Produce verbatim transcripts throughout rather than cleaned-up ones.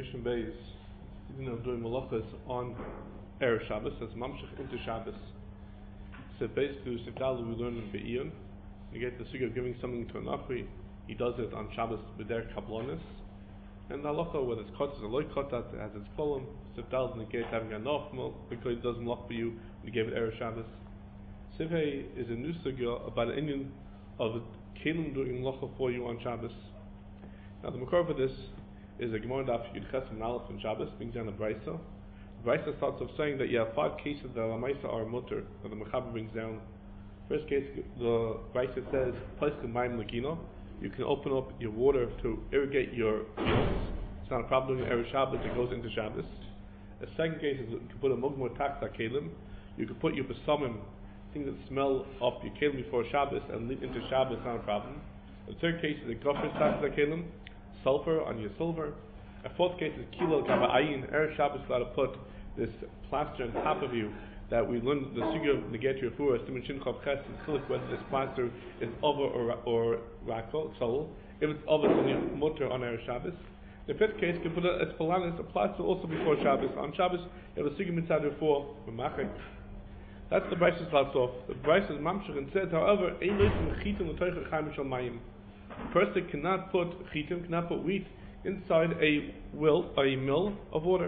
Rishon Beis, you know, doing malachas on Erev Shabbos, as Mamshech into Shabbos. So basically, Sifdal we learn in Be'iyun, you get the sugi of giving something to an Achri, he does it on Shabbos with their Kablonis, and the halacha, whether it's kotas or loy kotas, it has its kolum. Sifdal negates having enough milk because it doesn't lock for you when you gave it Erev Shabbos. Sifhei is a new sugya about an Indian of kelim doing malacha for you on Shabbos. Now the makor for this is a Gemara daf Yud Ches and Aleph on Shabbos, brings down a brisa. The brisa starts off saying that you have five cases that Lamaisa are mutter, that the Mechaber brings down. First case, the brisa says, Paiskin Mayim Lagino, you can open up your water to irrigate your fields. It's not a problem doing Erev Shabbos, it goes into Shabbos. The second case is you can put a mugmor taxa kelim, you can put your besamim, things that smell up your kelim before Shabbos and lead into Shabbos, not a problem. The third case is a goffer taxa kelim, sulfur on your silver. A fourth case is kilo kava ayin. Erev Shabbos allowed to put this plaster on top of you that we learned the sugya of Neget Refuah, Siman Shin Chav Ches, and Chilik, whether this plaster is over or or rako, soul. If it's over, it's only mutter on Erev Shabbos. The fifth case can put a espalanis, a plaster also before Shabbos. On Shabbos, you have a sugya mitzad Refuah, Memachek. That's the Bryce starts off. The Bryce is mamshach and says, however, ein loisim chitim l'toich chaim shel mayim. A person cannot put chitim, cannot put wheat inside a will, a mill of water.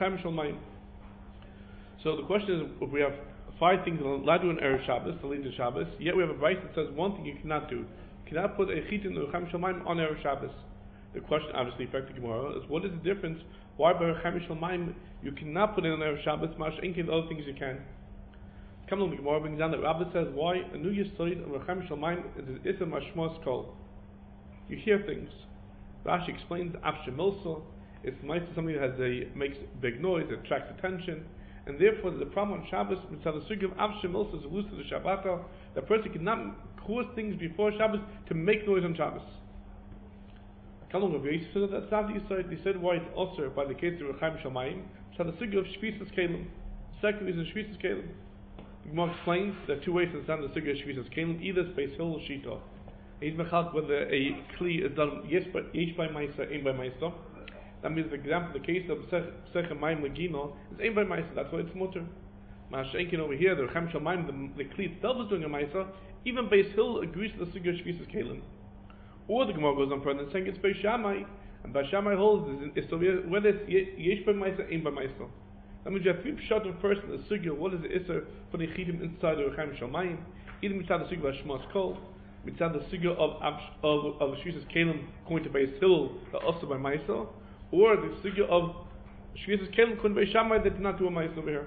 So the question is, if we have five things allowed to do in Erev Shabbos, to lead to Shabbos, yet we have a brayse that says one thing you cannot do. You cannot put a chitim l'chaim shel mayim on Erev Shabbos. The question, obviously, affecting Gemara is, what is the difference? Why by l'chaim shel mayim you cannot put it on Erev Shabbos? Mash enkin the other things you can. Come along, the Gemara brings down that Rabbi says why a new yesod of l'chaim shel mayim is isam mashmos kol. You hear things. Rashi explains Avshe Milsa. It's nice to something that has a makes big noise, it attracts attention, and therefore there's a problem on Shabbos. Mitzvah the sugya of Avshe Milsa is loose to the Shabbat. The person cannot cause things before Shabbos to make noise on Shabbos. How long have you said that? That's not the Yisrael. They said why it's also by the case of Rechaim Shamayim. Mitzvah the sugya of Shvisas Kelim. Second reason Shvisas Kelim. The Gemara explains there are two ways to understand the sugya of Shvisas Kelim. Either Space Hill or Shita. He's mechal whether a kli is done yes by yesh by ma'isa, ein by ma'isa. That means, for example, the case of Pesach Mayim Legino is ein by ma'isa. That's why it's mutter. Ma'ashenkin over here, the Rechem Shal Mayim, the, the kli itself is doing a ma'isa. Even Beis Hill agrees to the sugya shvisas kelim. Or the Gemara goes on further and saying it's Beis Shammai, and Beis Shammai holds is so whether it's yesh by ma'isa, ein by ma'isa. That means you have three pshat of first in the sugya. What is the iser for the chitim inside the Rechem Shal Mayim? Either mitzad the sugya Shmos Kol. Mitzad the sugya of of of shvisas kelim going to Beis Hill, also by Maisa, or the sugya of shvisas kelim going to Beis Shammai that did not do a Maisa over here.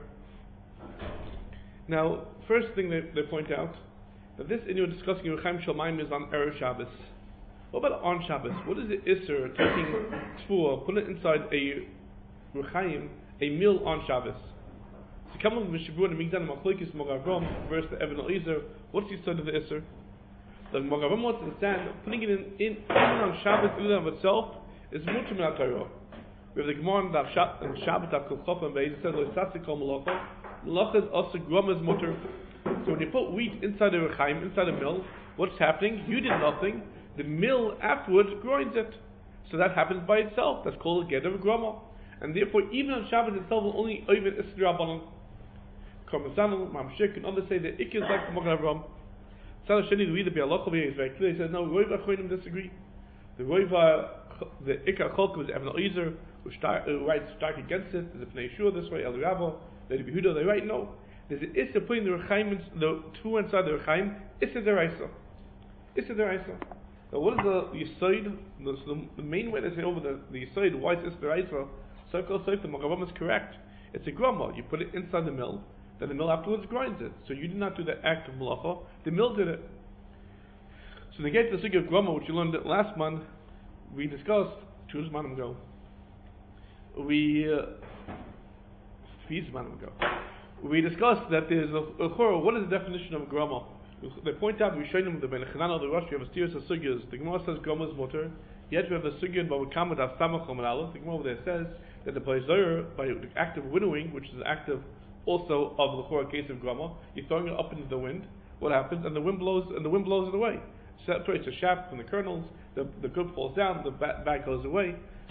Now, first thing they, they point out that this in your discussing Rechaim Shel Mayim is on Erev Shabbos. What about on Shabbos? What is the iser taking tfuah, put it inside a Rechaim, a meal on Shabbos? So come on, Mishabur and Migdan Machlokes Mogavam versus the Evan Eliezer. What's the side of the iser? The Mogavam wants to understand putting it in, in even on Shabbos, in and of itself, is much min ha-Torah. We have the Gemara in Shabbat of Kulchof and Beis. It says Loisatzi Kol Malacha. Malacha is also Grom is mutter. So when you put wheat inside a rechaim, inside a mill, what's happening? You did nothing. The mill afterwards grinds it. So that happens by itself. That's called a get of a groma. And therefore, even on Shabbos itself, will only over Isra Rabbanon. Kormasanel, Mamshik, and others say that Ikki is like the Mogavam. Tzad Sheni, the reader Bialoch over here is very clear. He says, no, Roiva Choinim disagree. The Roiva, the Ikka Cholk was Evan Oizer, who writes stark against it. There's a Pnei Shur this way, El Rabba, Lady Behuda, they write, no. There's an Issa putting the Rechaim, the two inside the Rechaim, Issa Deraisa. Issa Deraisa. Now, what is the Yisoid? The, the main way to say over the, the Yisoid, why it's Issa Deraisa, Circle Soif, the Magavam is correct. It's a grama. You put it inside the mill, then the mill afterwards grinds it. So you did not do the act of malacha, the mill did it. So to get to the sugya of grama, which you learned last month, we discussed, two months ago, we, uh, three months ago, we discussed that there's a, a chorah. What is the definition of a grama? They point out, we showed them the Ben Chananel, the Rosh, we have a series of sugyas. The Gemara says grama is mutter, yet we have a sugya in Bava Kama, Daf Samach Chom Aleph. The Gemara over there says that the Paizoyer, by the act of winnowing, which is an act of also of the Chorah case of grama, you're throwing it up into the wind. What happens? And the wind blows, and the wind blows it away. Separates the shaft from the kernels. The the good falls down. The bag goes away.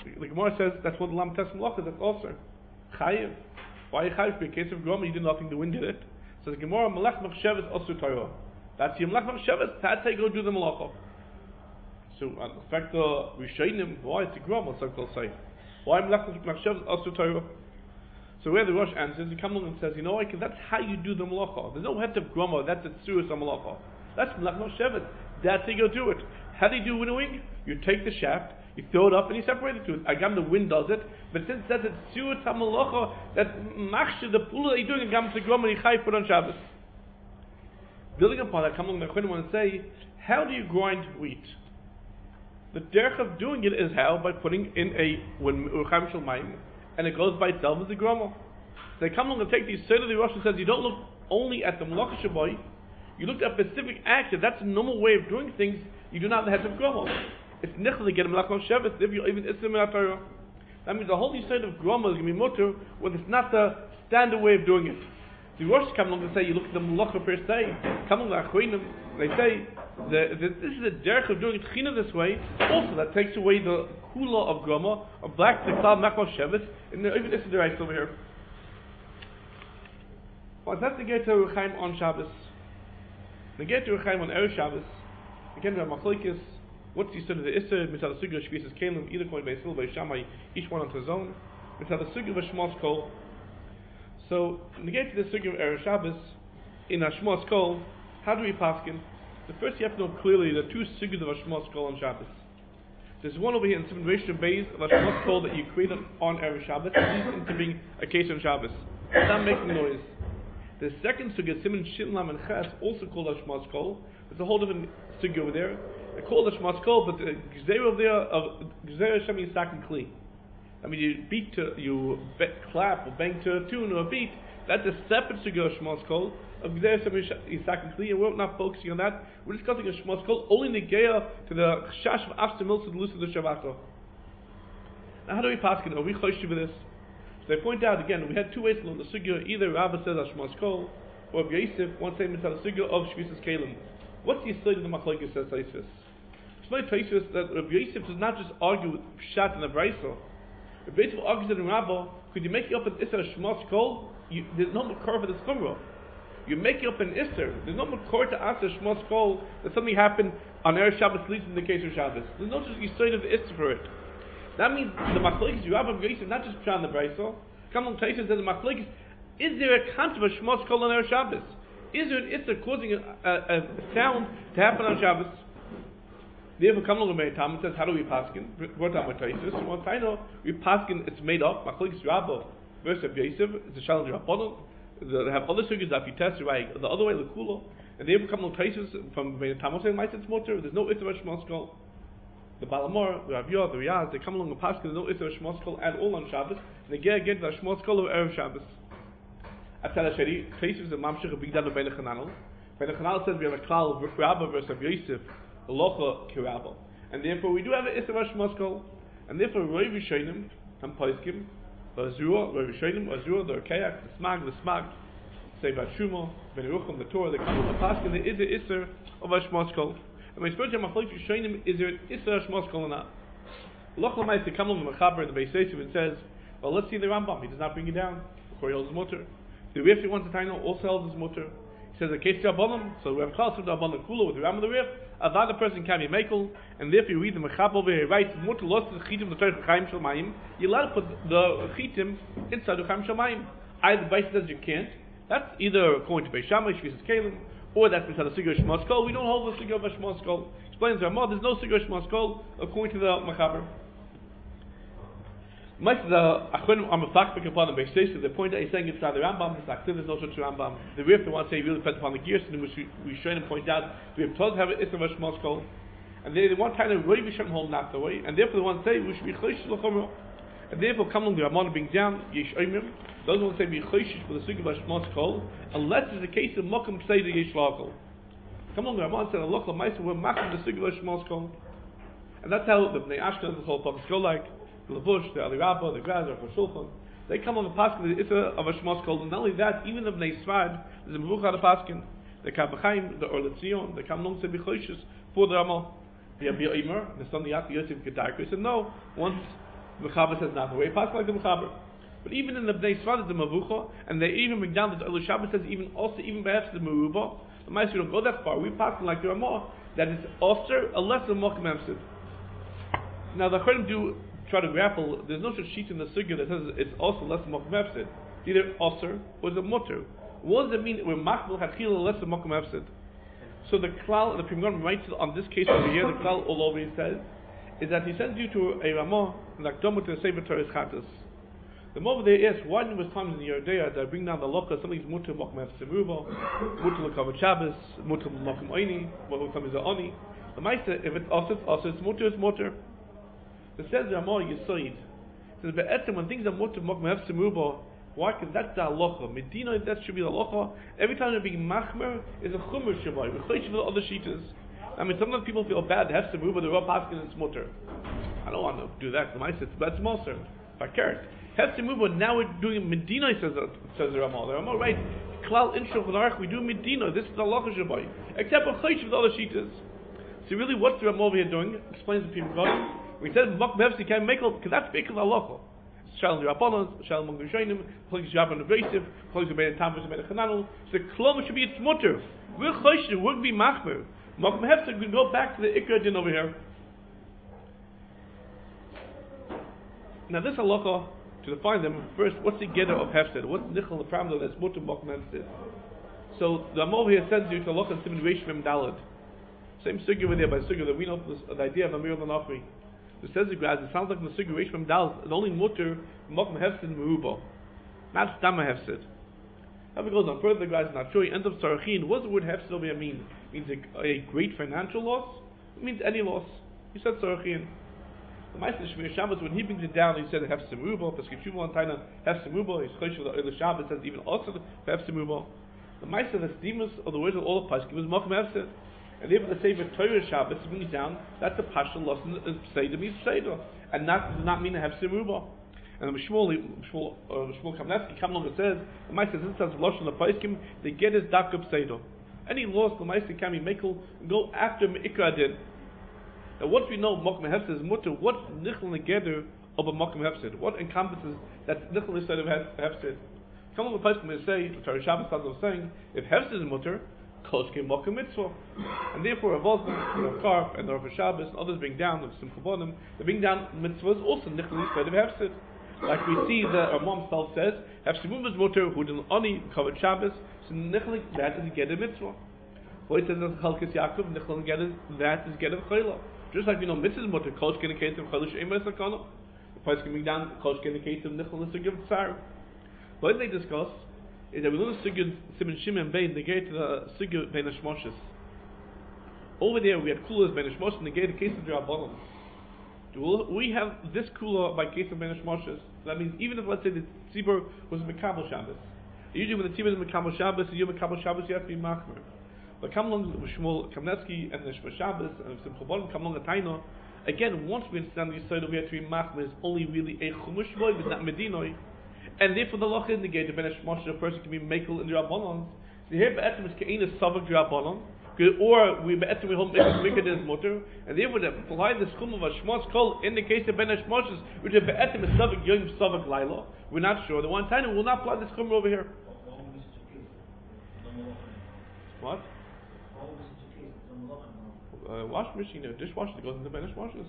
The Gemara says that's what the Lam Tes Malach is. That's also Chayiv. Why Chayiv? In case of Groma, you did nothing. The wind did it. So the Gemara Melech Machshavas Osur Torah. That's your Melech Machshavas. That's how you go do the Malacha. So in fact, the Rishonim, why it's a Groma? So they'll say, why Melech Machshavas Osur Torah? So where the Rosh answers, he comes along and says, you know, like, that's how you do the Malacha. There's no head of Groma. That's a Tzuras Malacha. That's Melech Machshavas. That's how you go do it. How do you do winnowing? You take the shaft, you throw it up, and you separate the two. Again, the wind does it, but since that's a Tzuras Malacha, that machshav, the pula that you're doing, again, it's a Groma, and you chai put on Shabbos. Building upon that, come along, the Chachamim want to say, how do you grind wheat? The derech of doing it is how? By putting in a when Urchaim Shel Mayim, and it goes by itself as a groma. So they come along and take these. Seder the Rosh says you don't look only at the Malacha Shaboy, you look at specific action. That's a normal way of doing things. You do not have the head of groma. It's nichel to get a Malacha Shabbos if you even Islam Torah. That means the whole side of groma is going to be mutter when it's not the standard way of doing it. The Rosh come along and say you look at the Malacha per se. Come along the Achronim, they say the, the, this is a derech of doing tchina this way. Also, that takes away the kula of groma, of black the klal machal shevet, and even this is the right over here. Well, that's to get to Rechaim on Shabbos. To get to Rechaim on Erev Shabbos, again we have machlokes. What's the side of the Isser? Mitzad the Sugya Shvisas Kalim, either coin by Sil by Shammai, each one on his own. Mitzad the Sugya of Shmos Kol. So, to get to the Sugya of Erev Shabbos, in Shmos Kol, how do we paskin? The first you have to know clearly the two Sugyas of Shmos Kol on Shabbos. There's one over here in Simon Rishon Beis of Shmos Kol that you created on Erev Shabbos, it leads into being a case on Shabbos. It's not making noise. The second Sugya, Simon Shin Lam and Ches, also called Shmos Kol. There's a whole different Sugya over there. They call it Shmos Kol, but the Gzeir over there of Gzeir Hashem Yisak and Kli. I mean, you beat to, you be, clap or bang to a tune or a beat. That's a separate Sugya of Shmos Kol of Gzeir Hashem Yisak and Kli, and we're not focusing on that. We're discussing a Shmos Kol only Negeya to the Chash of After Milsa the Lusa the Shavato. Now, how do we pass it? Are we choshev with this? So they point out again, we had two ways to learn the Sugya. Either Rabbi says Shmos Kol, or Rabbi Yosef, one statement on the Sugya of Shvisas Kalim. What's the side of the machlokes says Taisvis? Explain Taisvis that Rabbi Yosef does not just argue with Pshat and the Brayso. Rabbi Yosef argues that in Rabbah, could you make it up in Isser Shmos Kol? You, there's no makor for this chumrah. You make it up in Isser. There's no makor to answer Shmos Kol that something happened on Erev Shabbos leads in the case of Shabbos. There's no such side of the Isser for it. That means the machlokes you have of Rabbi Yosef, not just Pshat and the Brayso. Come on, Taisvis says the machlokes. Is there a concept of Shmos Kol on Erev Shabbos? Is there an Isser causing a, a, a sound to happen on Shabbos? Therefore, come along with Tam and says, how do we paskin? Brought down with Taisus. Once I know, we paskin, it's made up. Machlokes Rabbah versus Yosef. It's a challenge of Rabbanon. They have other sugars that you test right the other way, the Kula. And therefore, come along Taisus from Tam saying, "My it's motor." There's no Isser Shmos Kol. The Balamor, the Rav the Riyaz, they come along and paskin. There's no Isser Shmos Kol at all on Shabbos. And they get again the Shmos Kol of Erev Shabbos. Atzal Sheri, Taisus and Mamshech Big Dan of Ben Chananel. Ben Chananel says we have a klal Rabbah versus Yosef. Locha kirabo, and therefore we do have an Isser Shmos Kol, and therefore Rov Rishonim and Poskim, Azura, Rov Rishonim, Azura, the Kayak, the Smag, the Smag, say Bashuma, Ben Yerucham, the Torah, the Kamal, the Paskin, there is an Isser of Shmos Kol. And when you speak to Machlokes Rishonim, is there an Isser Shmos Kol or not? Locha L'maisa, the Kamal, the Mechaber, the Beis Yosef, it says, well, let's see the Rambam. He does not bring it down. Before he holds his mutter. The Rif, he wants to know, also holds his mutter. He says a case to Rabbanim, so we have Chal to Rabbanim Kula with the Ram of the Rif. Another person can be Mekel, and therefore you read the Mechab over here, right? Mutter lost the Chitim, the Torah Chaim Shel Mayim. You're allowed to put the Chitim inside the Chaim Shel Mayim. Either Beis says you can't. That's either according to Beis Shammai, Shvisas Kalim, or that's beside the Sugya Shmos Kol. We don't hold the Sugya of Shmos Kol. Explains the Ramah, there's no Sugya Shmos Kol according to the Mechaber. Most of the Achronim are mefakfik upon the Beis Yosef. They point out he's saying it's not the Rambam, it's Aktiv, there's no such Rambam. The Rif, they want to say really depends upon the gears, and which we, we show and point out we have told to have an Isser Shmos Kol, and they, they want kind of Rov Rishonim hold not the way, and therefore they want to say we should be Choshesh L'Chomro, and therefore come along the Ramon being down Yesh Oimrim. Those want to say be Choshesh for the Sugya of Shmos Kol, unless it's a case of Mokum Seder Yesh L'Chol. Come along the Ramon said Allah L'Maisa we're making the Sugya of Shmos Kol, and that's how the Bnei Ashkenaz the whole Pavos go like. The Levush, the Ali Rabbah, the Graz, the Shulchan, they come on the Paskin, the Isser of a Shmos Kol, and not only that, even the Bnei Sfard, there's a Mevucha of the Paskin, the Kabbachaim, the Or Letzion, they come along to be Choshesh for the Ramah. The Abi Omer, the son of Yaakov Yosef Gedarko, said no, once Mechaber says not the way. Pass like the Mechaber. But even in the Bnei Sfad, the Mavucha, and they even bring down that Elu Shabbos says even also even perhaps the Meruba. The Ma'aser, we don't go that far. We pass like the Ramah that is also a lesser Mokum Hefsid. Now the Chodim do try to grapple. There's no such sheet in the Sugya that says it's also less than Mokum Hefsid. Either Osir or is a Mutter. What does it mean? We're Machbel Hachila less than Mokum Hefsid. So the Klal, the Primgon writes on this case over here. The Klal all over he says is that he sends you to a Ramah like Domu to the Sefer Torah Chatas. The moment they ask why there was times in the Yerdea that I bring down the Locha, something's Mutter Mokum Hefsid Ruba, Mutter L'Kavod Shabbos, Mutter Mokum Oini, what comes is Oni. The Meister, if it's Osir, it's Osir, it's Mutter, it's Mutter. It says Ramah Yisoid. It says Be'etzem when things are Mutter Mokum Hefsid Ruba. Why? Because that's the halacha. Medina, that should be the halacha. Every time they're being machmer, is a chumr shabbai. We're chaysh for the other shitas. I mean, sometimes people feel bad. They have to move, but they're all asking it's mutter. I don't want to do that. The ma'aser, that's moser. If I cared, have to move, but now we're doing Medina. Says says the Ramah. The Ramah, right? Klal inshul v'larach. We do Medina. This is the halacha shabbai. Except for chaysh for the other shitas. So really, what's the Ramah over here doing? Explains the people going. We said mak mevsi can't make it because that's because halacha. Shalom Rabbanos, Shalom Mong Rishonim, Chol Yisrael Nebrasiv, Chol Yisrael Tavis and Chananel. So the klom should be its mutter. We're choshir, we're going to be machmer. Mokum Hefsid, we go back to the Ikra din over here. Now this halacha, to define them, first, what's the geder of Hefsid? What's nichel the pramda that's mutter Mokum Hefsid? So the Ramah over here sends you to halacha and Siman Reish Mem Daled. Same sugya over there by sugya that we know this, the idea of Amir al-Nachri. It says the grass, it sounds like the Sugya Reish from Dal, the only mutter, Mokum Hefsid Meruba. Not Stama Hefsid. How it goes on further, the grass is not true. End of Sarachin. What does the word Hefsid over here mean? It means a, a great financial loss? It means any loss. He said Sarachin. The Meister Shmir Shabbos, when he brings it down, he said Hefsid Meruba, Pesach Shuvah on Taina, Hefsid Meruba, he's Chosh for the Eile Shabbos, says even also Hefsid Meruba. The Meister, the steamers of the words of all the Pesach, was Mokum Hefsid. And therefore the Sefer Torah Shabbos brings down that's a partial loss in Seder means Seder, and that does not mean a Hefsid Meruba. And the Shmuel Shmuel uh, Shmuel Kamleski comes along and says the Meister since has loss on the Paiskim they get his dak up Seder. Any loss the Meister can be makel go after Meikra din. Now once we know Mokum Hefsid is mutter, what's nichel negeder of a Mokum Hefsid? What encompasses that nichel instead of Hefsid? Come along the Paiskim and say the Torah Shabbos was saying if Hefsid is mutter. Mokum mitzvah, and therefore Rav Osman, the Rav Karp, and the Rav Shabbos, and others bring down the Simcha Bonim. They bring down mitzvahs also nichel instead of hefsid. Like we see the Ramah himself says, hefsid muvas mutter who didn't oni covered Shabbos, so nichel that is get a mitzvah. Well, it says in Chalkis Yaakov nichel get that is get a chayla. Just like we know mitzvahs mutter koshke in the case of chayla she'ema sakana. The price can bring down koshke in the case of nichel is to give tsar. What did they discuss? Is that we learn the Sugya Siman Shimon Bein, they get to the Sugya Bein Hashmoshes. Over there we had Kulas Bein Hashmoshes, and they get the case of Drabanan. We have this Kula by case of Bein Hashmoshes. That means even if, let's say, the Tzibur was Mekabel Shabbos. Usually when the Tzibur is Mekabel Shabbos, and you're Mekabel Shabbos, you have to be Machmer. But come along with Shmuel Kamneski and the Shema Shabbos, and Simcha Bonim, come along at Taina. Again, once we understand the Yisrael, we have to be Machmer, it's only really a Chumash Boy, but not Medinoi. And therefore the law indicates that Ben Hashmosh, a person can be makel in the Rabbanon. So here be'etzem is ke'in is savak Rabbanon, or we be'etzem we hold mikad is mutter, and therefore the apply the schum of Hashmosh kol in the case of Ben Hashmosh, which is be'etzem is savak yom savak laila. We're not sure. The one time we will not apply this schum over here. What? Uh, wash machine, a dishwasher that goes into Ben Hashmosh's.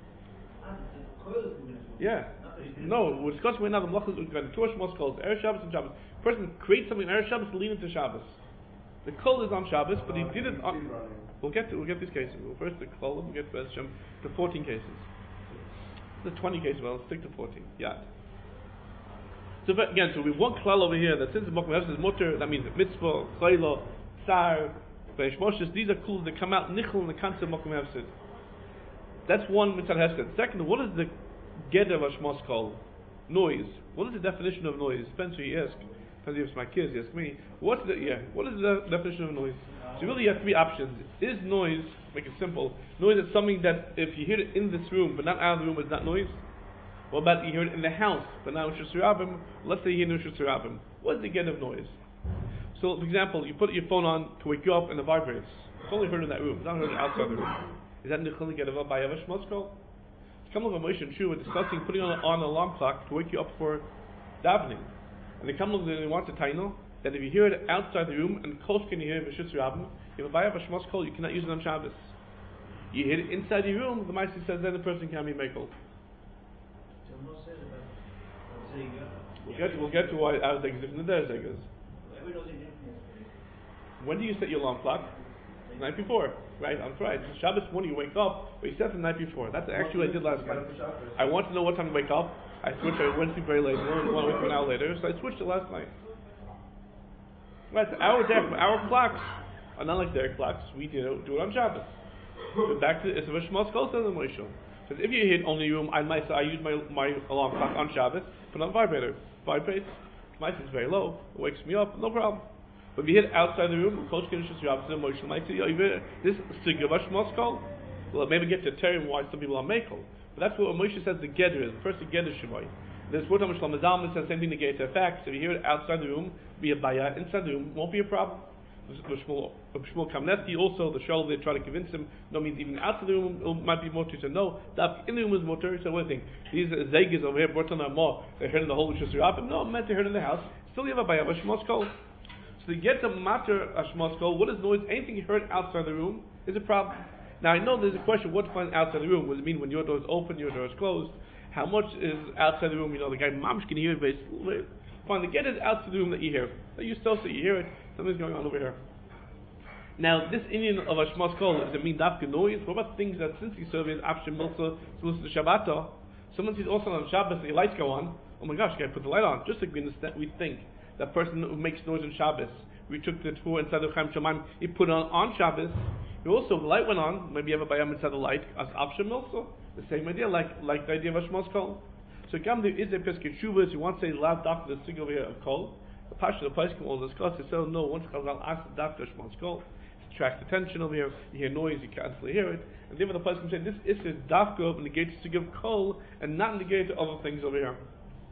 Yeah. No, we're discussing right now the malachas we've got the two Shmos calls Erev Shabbos and Shabbos. Person creates something on Erev Shabbos to lean into Shabbos. The kol is on Shabbos, but he did it on. We'll get to we'll get these cases. We'll first the kol, we'll get to Shem to fourteen cases. The twenty cases. Well, let's stick to fourteen. Yeah. So but again, so we have one klal over here that since the Mokum Hefsid is mutter, that means mitzvah, chayla, tsar, ve'eshmoshes. These are kuls that come out nichel in the concept of Mokum Hefsid. That's one mitzvah Hefsid. Second, what is the Geder of Hashmos called? Noise. What is the definition of noise? Depends who you ask. Depends if it's my kids, you ask me. What's the, yeah, what is the definition of noise? So really you have three options. Is noise, make it simple, noise is something that if you hear it in this room, but not out of the room, it's not noise? What about you hear it in the house, but not Rishus Rabim? Let's say you hear Rishus Rabim. What is the Geder of noise? So, for example, you put your phone on to wake you up and it vibrates. It's only heard in that room, it's not heard outside the room. Is that Nichel Geder by Hashmos called? come along with Moshe and Shua discussing putting on, on an alarm clock to wake you up for davening. And they come along and they want to taino that if you hear it outside the room and close can you hear it v'shus rabim, you have a bayah v'shmos kol, you cannot use it on Shabbos. You hear it inside the room, the Maaseh says then the person can be mekel. We'll get to, we'll get to why our zegas different than their zegas. When do you set your alarm clock? The night before, right? On Friday. So Shabbos morning you wake up, but you set it the night before. That's actually what I did last night. I wanted to know what time to wake up. I switched. I went to sleep very late. One went to an hour later, so I switched it last night. Right? So our our clocks are not like their clocks. We do do it on Shabbos. So back to it's a Shmos Kol says in Moshe. Because if you hit only room, I might I use my my alarm clock on Shabbos, put on vibrator, vibrates. My is very low. It wakes me up, no problem. But if you hit outside the room, close conditions, you have to Moshe might say, this Sugya Shmos Kol. Well, maybe get to Terry why some people are Mekel. But that's what Moshe says the Geder is. The first the Geder Shemai. There's what Moshe Lamazalman says same thing to get to effects. If you hear it outside the room, be a bayah. Inside the room, won't be a problem. Shmuel Kamneski also, the Shul, they try to convince him, no means even outside the room, it might be mutter. So no, that in the room is mutter. So what do you think? These Zegas over here, brought on more, they heard in the whole Shus Rabim. No, meant to heard in the house. Still you have a bayah, a Shmos Kol. So to get to matter a Shmos Kol, what is noise? Anything you heard outside the room is a problem. Now I know there's a question, what to find outside the room? What does it mean when your door is open, your door is closed? How much is outside the room? You know, the guy mamish can hear it, but it's fine. To get it outside the room that you hear. That you still say you hear it, something's going on over here. Now, this Indian of a Shmos Kol, does it mean dafka noise? What about things that since he serves Afshem Milsa, Milsa the Shabbat, someone sees also on Shabbos, the lights go on, oh my gosh, you gotta put the light on. Just like we understand, we think that person who makes noise on Shabbos, we took the tefillah inside the Chaim Shemaim, he put it on on Shabbos. You also, the light went on, maybe you have a bayam inside the light, as Afshem Milsa, the same idea, like like the idea of a Shmos Kol. So, Gam there is a Pesach Shuvas, you want to say loud doctor, the single over here of Kol. The Pasha, the place can all discuss it, so no, once Chazal asks the doctor Shmos Kol, attracts attention over here, you hear noise, you can't actually hear it. And therefore the place can say this is a dafka negates to give kol and not negate to other things over here.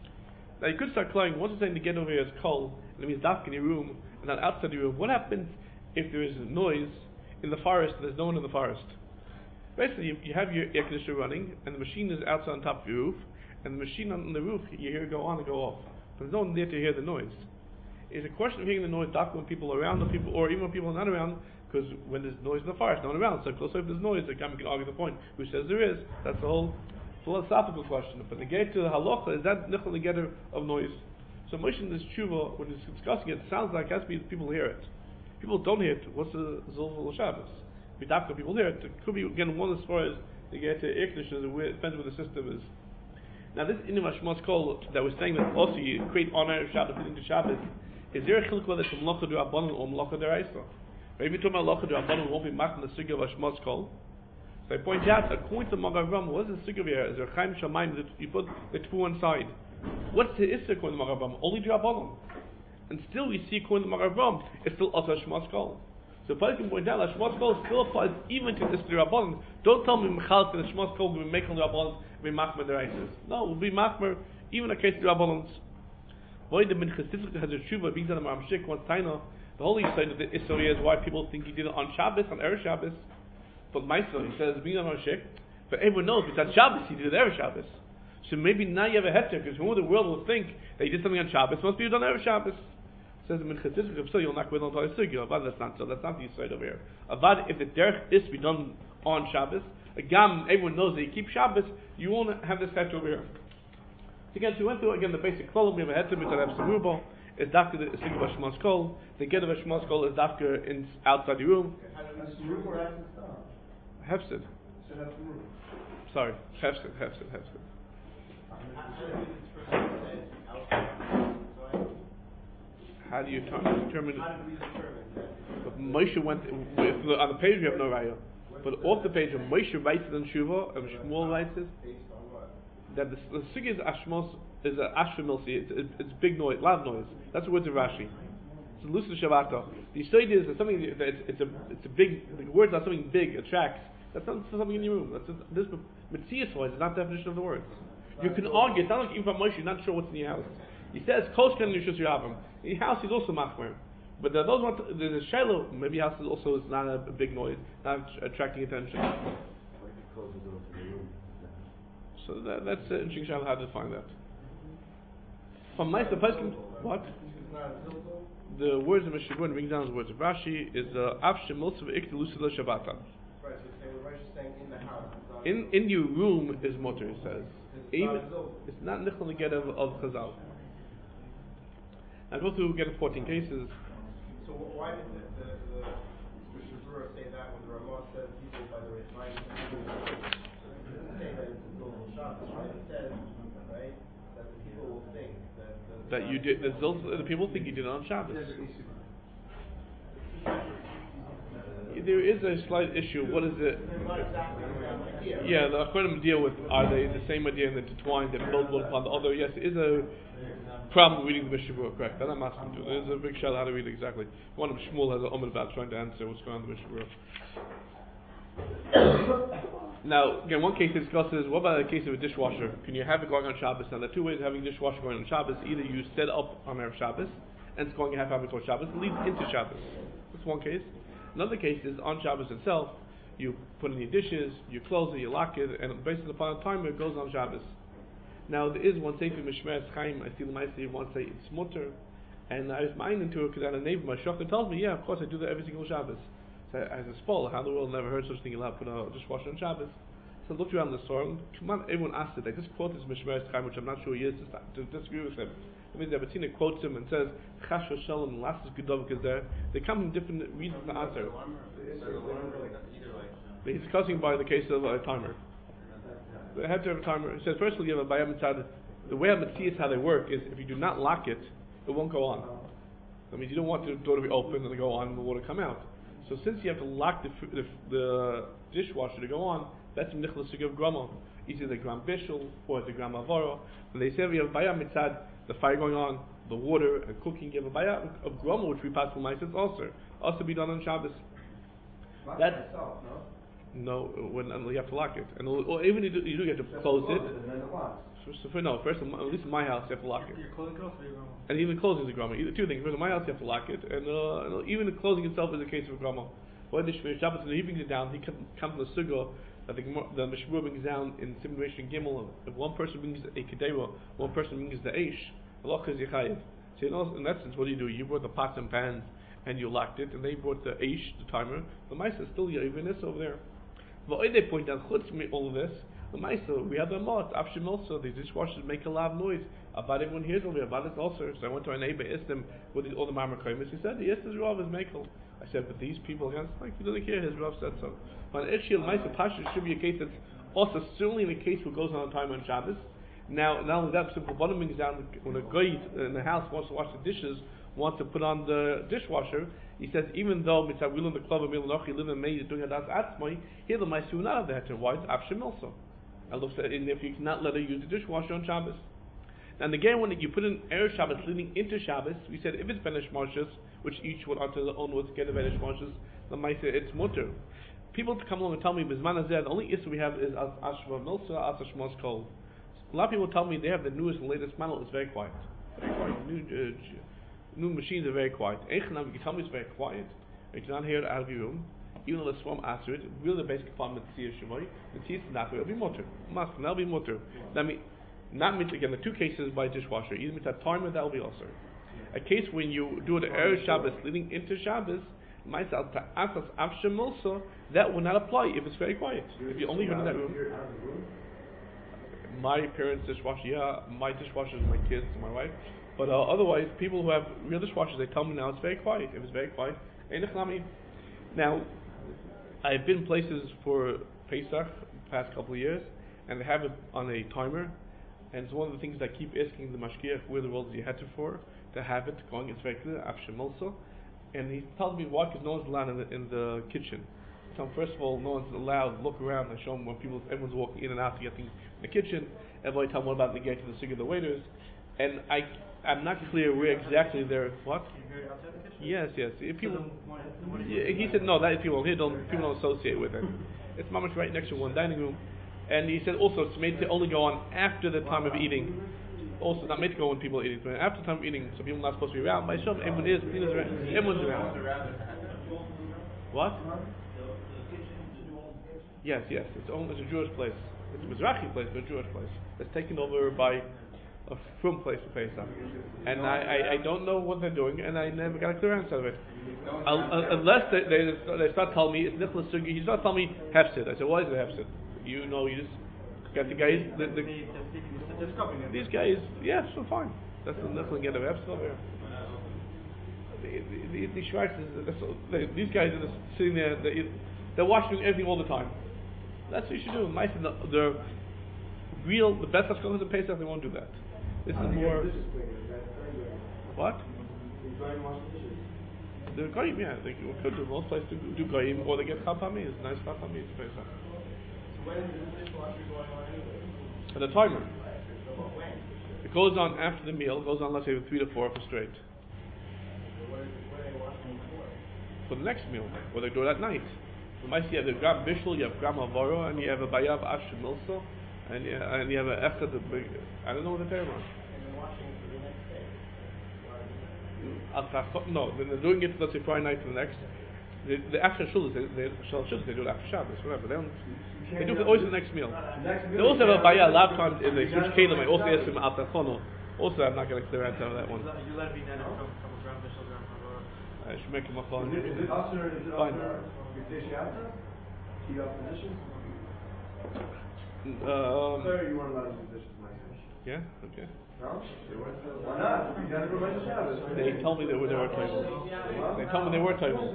Now you could start claiming, once you're saying negate over here is kol, and it means dafka in your room and not outside your room, what happens if there is noise in the forest and there's no one in the forest? Basically you, you have your air conditioner running and the machine is outside on top of your roof, and the machine on the roof you hear it go on and go off. But there's no one there to hear the noise. It's a question of hearing the noise dafka when people are around, or people, or even when people are not around. Because when there's noise in the forest, no one around. So close if there's noise, the guy can argue the point. Who says there is? That's the whole philosophical question. But the gate to the halacha is that nichol the getter of noise. So Moshe in this tshuva, when he's discussing it, it sounds like it has to be people hear it. People don't hear it. What's the zolful Shabbos? B'dafka people hear it. It could be again one as far as the get to air conditioners. It depends what the system is. Now this Inim Shmos Kol that was saying that also you create on Erev Shabbos leading to Shabbos. Is there a chiluk whether it's melacha d'Rabbanan or melacha d'Oraisa? Maybe talking about Locha D'Rabbanan won't be marked in the Sugya of a Shmos Kol. So I point out, according to Magen Avraham, what is the Sugya here? Is there Chaim Shamayim that you put the tefillah inside? What's the Issa according to Magen Avraham? Only D'Rabbanan. And still we see according to Magen Avraham, it's still also a Shmos Kol. So if I can point out, a Shmos Kol still applies even to this D'Rabbanan. Don't tell me Mechal and the Shmos Kol will be making D'Rabbanan be Machmer D'Raises. No, it will be Machmer even in the case of D'Rabbanans. Void the Minchas Tiflik has a Shuvah, being that a Maramshik, one Taina. The whole side of the Isra is why people think he did it on Shabbos, on Erev Shabbos. But Maisa, he says, being on Shik. But everyone knows, because on Shabbos he did it Erev Shabbos. So maybe now you have a heter, because who in the world will think that he did something on Shabbos, must be done on Erev Shabbos. Says in Minchas Tiflik, so you'll not go on to Sugya. Avad, that's not so, that's not the side over here. Avad, if the derech is to be done on Shabbos, again, everyone knows that you keep Shabbos, you won't have this heter over here. Again, so we went through again the basic column, we have a heter, we have some rubal. Is dafka the Sugya of Shmos Kol. The get of Shmos Kol is dafka in outside the room. Hefsid. Sorry, Hefsid, Hefsid, Hefsid. How do you determine? But Moshe went if, on the page. We have no raya, but off the page, when Moshe writes it in Shuvah, and Shmuel writes it, that the, the Sugya is Ashmos. Is a ashra milsi. It's, it's, it's big noise, loud noise. That's the words of Rashi. It's a lucid shavata. The idea is that something that it's, it's a it's a big. The words are something big attracts. That's not something in your room. That's a, this mitzias wise is not the definition of the words. You can argue. It's not like even from Moshe. You're not sure what's in your house. He says kol shken lishus yavim. In your house is also machmer. But there are those want there's a shiloh. Maybe house is also is not a, a big noise, not attracting attention. So that, that's uh, interesting how to define that. From Meister Peskin, what? The words of Mishnah Berurah bring down the words of Rashi is Avshe Milsa Ve'ikta Lusila Shabbatan. Right, so Rashi saying in the house. In in your room is mutter, it says. Even, it's not nichol get of, of Chazal. Now go through get fourteen cases. So why did the the, the Mishnah Berurah say that when the Ramah says people by the Rishmayim? It doesn't say that it's a Zilzal Shabbos, right? It says, right, that the people will think that the, That you did. The, the people think you did it on Shabbos. There is a slight issue. What is it? Yeah, the Achronim deal with are they the same idea and intertwined and build one upon the other? Yes, it is a problem reading the Mishnah Berurah correct. That I'm asking to. There's a big shell how to read it exactly. One of Shmuel has an omen about trying to answer what's going on in the Mishnah Berurah. Now, again, one case discusses what about the case of a dishwasher? Can you have it going on Shabbos? Now, there are two ways of having a dishwasher going on Shabbos. Either you set up on Erev Shabbos and it's going a half hour before Shabbos, it leads into Shabbos. That's one case. Another case is on Shabbos itself, you put in your dishes, you close it, you lock it, and based upon a timer, it goes on Shabbos. Now, there is one say for Mishmeres Chaim, I see the Maaseh, one say it's mutter, and I was minding into it because a neighbor, my shocher, tells me, yeah, of course, I do that every single Shabbos. So, as a spoiler, how in the world never heard such a thing, you're allowed to put a dishwasher on Shabbos. So, I looked around the store, and come on, everyone asked it. I just quoted Mishmeres Chaim, which I'm not sure he is, to, to disagree with him. I mean, Bettina quotes him and says, Chash v'shalom, and last is Gudovik is there. They come from different reasons to answer. He's discussing by the case of a timer. They have to have a timer. He says, firstly, you have a bayam mitzad. The way I'm see is how they work is if you do not lock it, it won't go on. That means you don't want the door to be open and to go on and the water come out. So since you have to lock the, the, the dishwasher to go on, that's a nichlas of grama. Either the gram bishul or the gram avara. But they say we have bayam mitzad, the fire going on, the water and cooking. You have a bayam of grama which we pass from myself also. Also be done on Shabbos. That itself, no? No, when you have to lock it, and or even you do, you do you have to close it. So, so for no, first at least in my house you have to lock it. And even closing is a grama. Either two things. First in my house you have to lock it, and, uh, and even the closing itself is a case of a grama. When the Shabbos and he brings it down, he comes from the suga that the the Mishnah Berurah brings down in Simulation Gimel. If one person brings a kedera, one person brings the eish, Allah is yichayev. So you know, in essence, what do you do? You brought the pots and pans and you locked it, and they brought the eish, the timer. The Maisa is still Yavinis over there. But they point out, chutz me all of this, the Maisa, we have the Mot, Avshim also, the dishwashers make a loud noise. About everyone hears over here, about it also. So I went to our neighbor, asked him, what is all the Marmar Kaimis? He said, yes, his Rav is Mekel. I said, but these people, against, like, he doesn't hear, his Rav said so. But actually, Maisa Pasha should be a case that's also certainly in a case where it goes on a time on Shabbos. Now, not only that, simple bottom brings down, when a guy in the house wants to wash the dishes, wants to put on the dishwasher, he says, even though mitzvah will in the club of Milanochi live in May doing adas atzmai, here the Maisa will not have the heter. Why? It's Avshim also. And looks at and if you cannot let her use the dishwasher on Shabbos. And again, when you put in Erev Shabbos leading into Shabbos, we said if it's Benish Marshus, which each would answer their own words, get a Benish Marshus, the Maisa it's mutter. People to come along and tell me, Bizman Azeh, the only issue we have is Ashva Milsa, Asa Shmos Kol. A lot of people tell me they have the newest and latest model, it's very quiet. Very quiet. New, uh, new machines are very quiet. Eichanam, you can tell me it's very quiet. You cannot hear it out of your room. Even though the swam answer it, really the basic problem with the Shemai, the Tziyah is not, it'll be mutter. Must, that'll be mutter. That mean, not means again, the two cases by dishwasher, either means that timer, that'll be also. A case when you do the Erev Shabbos leading into Shabbos, myself to Asas Avshem Milsa, that will not apply if it's very quiet. If you only heard in that room. My parents' dishwasher, yeah, my dishwashers, my kids, my wife. But uh, otherwise, people who have real dishwashers, they tell me now it's very quiet. If it's very quiet, now, I've been places for Pesach the past couple of years, and they have it on a timer, and it's one of the things I keep asking the mashgiach where the world is you had to for to have it going. It's very clear, Avshem also, and he tells me why, because no one's allowed in the, in the kitchen. So first of all, no one's allowed to look around and show them when people, everyone's walking in and out to get things in the kitchen. Everybody tell them what about the gate to the sig of the waiters, and I. I'm not clear where exactly they're. What? Yes, yes. If people, yeah, he said no. That people here don't people don't associate with it. It's mamash right next to one dining room, and he said also it's made to only go on after the time of eating. Also not made to go when people are eating, but after the time of eating, so people are not supposed to be around. By some, everyone is. Everyone's around. What? Yes, yes. It's own. It's a Jewish place. It's a Mizrahi place, but a Jewish place. It's taken over by a frum place for Pesach. And I, I, I don't know what they're doing, and I never got a clear answer of it. I'll, uh, unless they, they they start telling me it's Nicholas Sugi, he's not telling me Hefsid. I said, why is it Hefsid? You know, you just got the guys. The, the, these guys, yeah, so fine. That's the Nicholas get of Hefsid over here. The, the, the, the Schweizers, these guys are just sitting there, they, they're watching everything all the time. That's what you should do. Mice, the, the real, the best Hashkachas in Pesach, they won't do that. This is more. What? The goyim, yeah, they could do. Most places do, do goyim, or they get chapami. It's nice chapami to Pesach. So when is the dishwasher going on anyway? And the timer. So when? It goes on after the meal. It goes on, let's say, three to four for straight. So what, is it, what are they washing before? For the next meal, or they do it at night. You might see you have the gram bishul, you have gram avoro, and you have a bayav ashim milsa, and you, and you have a echad. I don't know what the term is. And they're washing it for the next day. No, they're doing it, let's say, Friday night for the next. The, the after shul, they, they, they do it after Shabbos, whatever. They don't. They do it always for the next meal. They also have a bayah a lot of times in the switch kelim. I also ask them al tachono. Also, I'm not going to clear out of that one. You let me know from from gram bishul gram avoro. I should make him a phone. Is it usher? Is it Fine. usher? Yafta? Key up position? Um, Sir, you weren't allowed to use dishes, my fish. yeah, okay. No? Why not? You got to go to Shabbos. They told me there were, there were tables. They told me there were tables.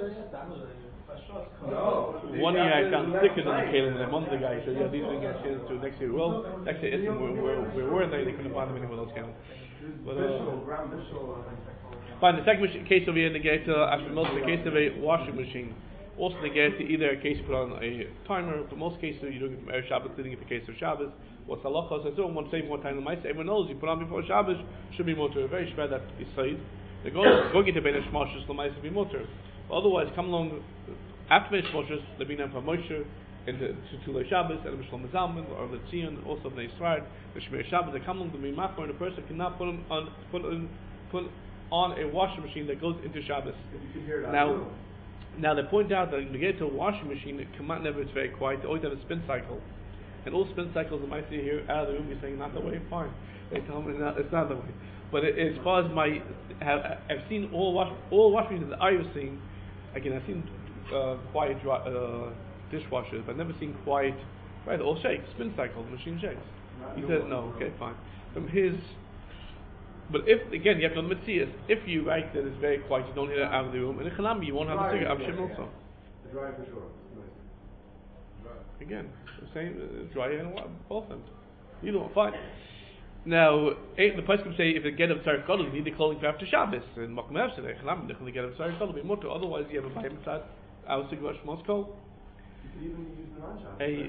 No. One year I found stickers on the kelim, and then one of the guys said, yeah, these we get chance to next year. Well, next year, it's, where, where, where were they? They couldn't find them anywhere else. But, uh, fine, the second mach- case over here, negate to after most the case of a washing machine. Also negate to either a case put on a timer. For most cases, you're doing it from Erev Shabbos, leading it to case of Shabbos. What's halacha? So I still want to save more time than mice. Everyone knows you put on before Shabbos should be motor. Very spread that is said. They're going going into Bein Hashmashos the mice will be motor. But otherwise, come along after Bein Hashmashos, they're being done for Moshe into Tulei Shabbos and Mishlam Zalman or the Tzion, also the Israel, the Shmir Shabbos. They come along to be machmer, and a person cannot put them on put on put on a washing machine that goes into Shabbos. Now, now they point out that when you get to a washing machine, it come out never it's very quiet. They always have a spin cycle, and all spin cycles you might see here out of the room. You're saying not the way. Fine, they tell me not, it's not the way. But it, as far as my have I've seen all wash all washing machines that I've seen. Again, I've seen uh, quiet dry, uh, dishwashers, but I've never seen quiet. Right, all shakes, spin cycles, machine shakes. He said no. Okay, fine. From his. But if, again, you have to know the Metzias. If you write that it's very quiet, you don't hear it out of the room, and in Chalambi you won't have a cigarette. I'm sure also. The dry for sure. Again, the same, uh, dry and wa- both ends. Either one, fine. Now, eh, the place can say if they get a Tzarech Gadol, you need the clothing for after Shabbos. In Makom Hefsed, Chalambi, they can get a Tzarech Gadol, be mutter. Otherwise, you have a Bayim Tzad, our cigarette Shmos Kol. You could even use the non-shop. A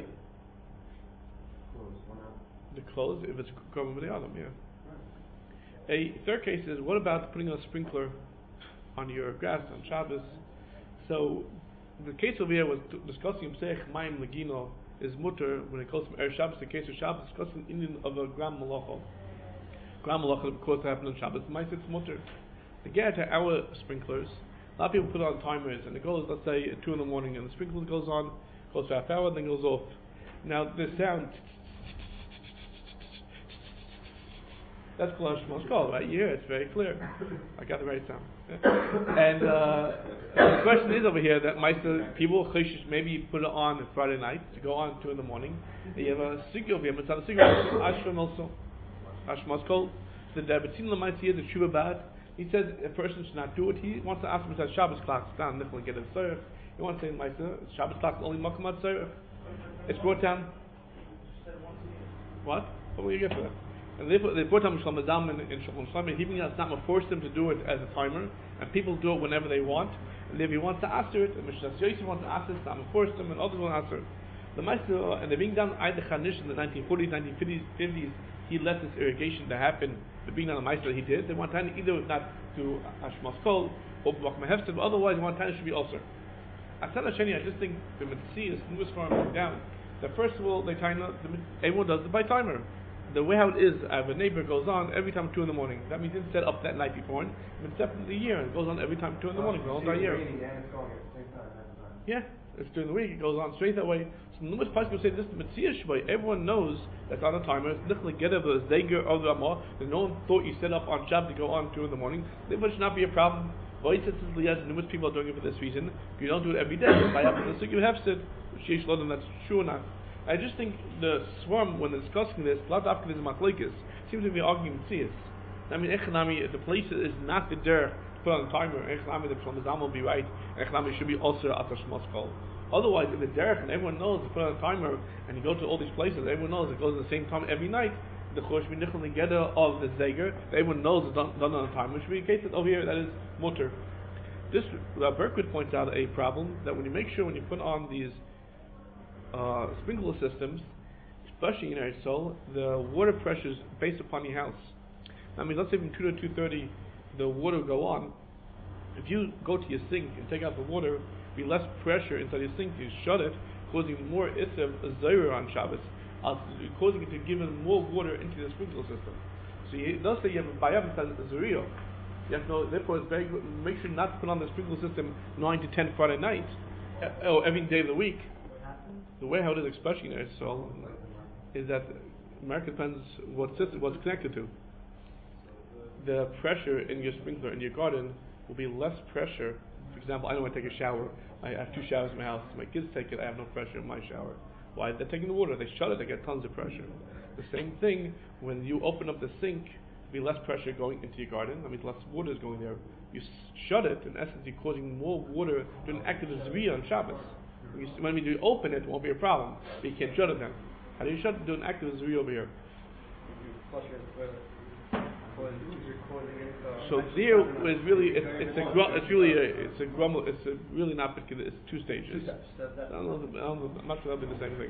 Clothes, why not? the clothes, if it's Korban B'nai Adam, yeah. A third case is, what about putting a sprinkler on your grass on Shabbos? So, the case over here was t- discussing Pseich Mayim Legino is mutter when it goes from Erev Shabbos. The case of Shabbos discussing Indian of a Gram Malacha. Gram Malacha, of course, happened on Shabbos. Mice it's mutter. To get to our sprinklers, a lot of people put on timers, and it goes, let's say, at two in the morning, and the sprinkler goes on, goes for half hour, then goes off. Now, the sound. That's Kol Hashmos Kol, right? Yeah, it's very clear. I got the right sound. And uh, the question is over here that might people maybe you put it on on Friday night to go on two in the morning. And you have a sigil over here, it's not a sigil. Ashram also, Hashmos Kol. The Dabbatin might see the Shuva Bad. He says a person should not do it. He wants to ask him, he says Shabbos clock down, Nichol get a tzarech. He wants to say Maisa, Shabbos clock only Makom tzarech. It's brought down. What? What will you get for that? And they put, they put on Mishlam Adam in Shulchan Shlomo. He means not force them to do it as a timer, and people do it whenever they want. And if he wants to answer it, and Mishnah Yosef wants to answer it, not force them, and others will answer it. The Meister, and they're being done either Chanish in the nineteen forties, nineteen fifties, he let this irrigation to happen. The being done the Meister he did. They want time either not to Hashmos Kol or Makom Hefsed, but otherwise they want time should be also. I said Hasheni, I just think the Mitzvah is moves from down. That first of all, they time everyone does it by timer. The way how it is, I have a neighbor goes on every time two in the morning. That means it's set up that night before, and it's definitely a year. It goes on every time two in the morning for the whole entire year. Yeah, it's during the week. It goes on straight that way. So numerous people say this Mitzvah Shvay. Everyone knows that's on a timer. It's literally get of the Zeger of the Ramah. And no one thought you set up on Shabbat to go on two in the morning. Therefore, it should not be a problem. Numerous people are doing it for this reason. If you don't do it every day, by the Sugi Hefsid, that's true or not. I just think the swarm, when they're discussing this, a lot of this machlekes seems to be arguing Tzias. I mean, Echanami, if the place is not the der to put on the timer, Echanami, the Shlomazam will be right, Echanami should be also at the Shmoskol. Otherwise, if the derech and everyone knows to put on a timer and you go to all these places, everyone knows it goes at the same time every night, the Chosh B'nichel Negeda of the Zeger, everyone knows it's done, done on a timer, should be a case that over here that is mutter. This, uh, Berkwood points out a problem that when you make sure when you put on these uh, sprinkler systems, especially in Eretz Yisrael, the water pressure is based upon your house. I mean, let's say from two to two thirty, the water will go on. If you go to your sink and take out the water, be less pressure inside your sink. You shut it, causing more itzev zayir on Shabbos, uh, causing it to give in more water into the sprinkler system. So you, it does say you have a bayam inside the zariyo. You have to know, therefore, it's very good. Make sure not to put on the sprinkler system nine to ten Friday night, uh, or every day of the week. The way how it is, especially in Israel, is that America depends what system, what's connected to. The pressure in your sprinkler in your garden will be less pressure. For example, I know when I take a shower, I have two showers in my house. My kids take it, I have no pressure in my shower. Why? They're taking the water, they shut it, they get tons of pressure. The same thing, when you open up the sink, there'll be less pressure going into your garden, that means less water is going there. You s- shut it, in essence, you're causing more water to an active zriya on Shabbos. When you, when you open it, it won't be a problem, but you can't shut it then. How do you shut it? Do an active zriya over here. So there is really it's, it's a gru- it's really a it's a grumble it's a really not particular it's two stages. I don't know, I don't know I'm not sure that'll be the same thing.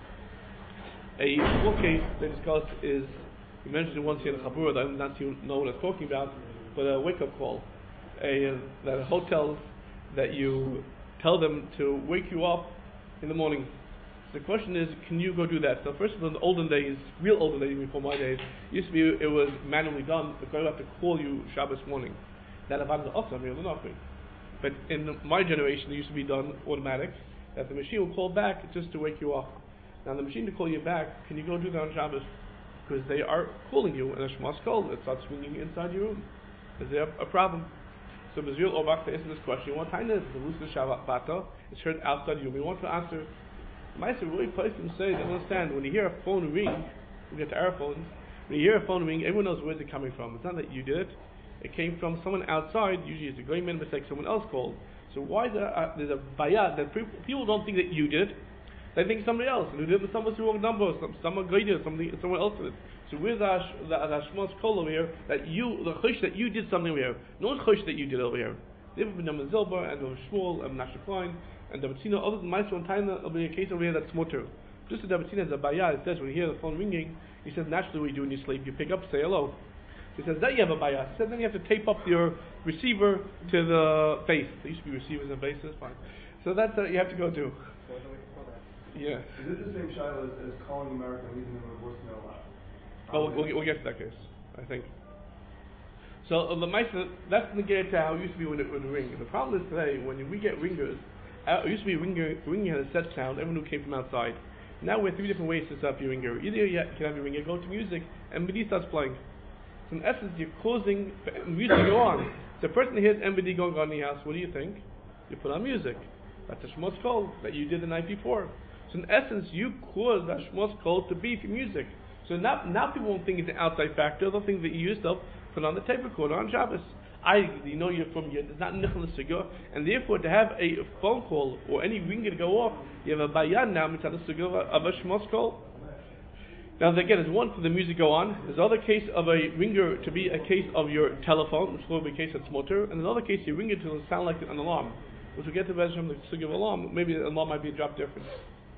A one case they discussed is you mentioned once here in Chabura that I'm not sure know what I'm talking about, but a wake up call. A that hotels that you tell them to wake you up in the morning. The question is, can you go do that? So first of all, in the olden days, real olden days before my days, used to be it was manually done. The guy would have to call you Shabbos morning. That about the awesome, real nothing. But in my generation, it used to be done automatic. That the machine will call back just to wake you up. Now the machine to call you back, can you go do that on Shabbos? Because they are calling you, and a shmas call, it starts swinging inside your room. Is there a, a problem? So Bezriel Orbach to answer this question, what time is the Lusa Shabbat Bata? It's heard outside you. We want to answer. Meister really person say they understand when you hear a phone ring, we get to our phones. When you hear a phone ring, everyone knows where's it coming from. It's not that you did it; it came from someone outside. Usually, it's a great man mistake. Someone else called. So why there uh, there's a bayat that people, people don't think that you did it; they think somebody else. And who did it? Someone's wrong number, some someone greater, something someone else did it. So where's the the Hashmos call over here that you the chush that you did something over here? No one's chush that you did over here. There have been Naaman Zilber and the Shmuel and Nasha Klein. And the Batina, other than Meister and Taina, will be a case over here that's mutter. Just as the Batina is a bayah, it says when you hear the phone ringing, he says naturally what you do in your sleep, you pick up, say hello. He says that you have a bayah. He says then you have to tape up your receiver to the base. There used to be receivers and bases, fine. So that's what you have to go do. Yeah. Is this the same Shiloh as, as calling America and leaving them a voicemail? Oh, we'll, we'll, we'll get to that case, I think. So uh, the Meister, that's negated to how it used to be when it would ring. The problem is today, when we get ringers, Uh, it used to be ringer, ringing had a set sound, everyone who came from outside. Now we have three different ways to set up your ringer. Either you can have your ringer go to music, and M B D starts playing. So in essence, you're causing music to go on. So the person hears M B D going on in the house, what do you think? You put on music. That's a Shmos Kol that you did the night before. So in essence, you caused that Shmos Kol to be for music. So now, now people won't think it's an outside factor, they'll think that you yourself put on the tape recorder on Shabbos. I, you know you're from here, it's not nichel sugar, and therefore to have a phone call or any ringer to go off, you have a bayan now mitzad sugar of a shmos call. Now again, there's one for the music go on. There's another case of a ringer to be a case of your telephone, which will be a case that's motor, and another case your ringer to sound like an alarm, which will get to the the sugar of alarm. Maybe the alarm might be a drop difference.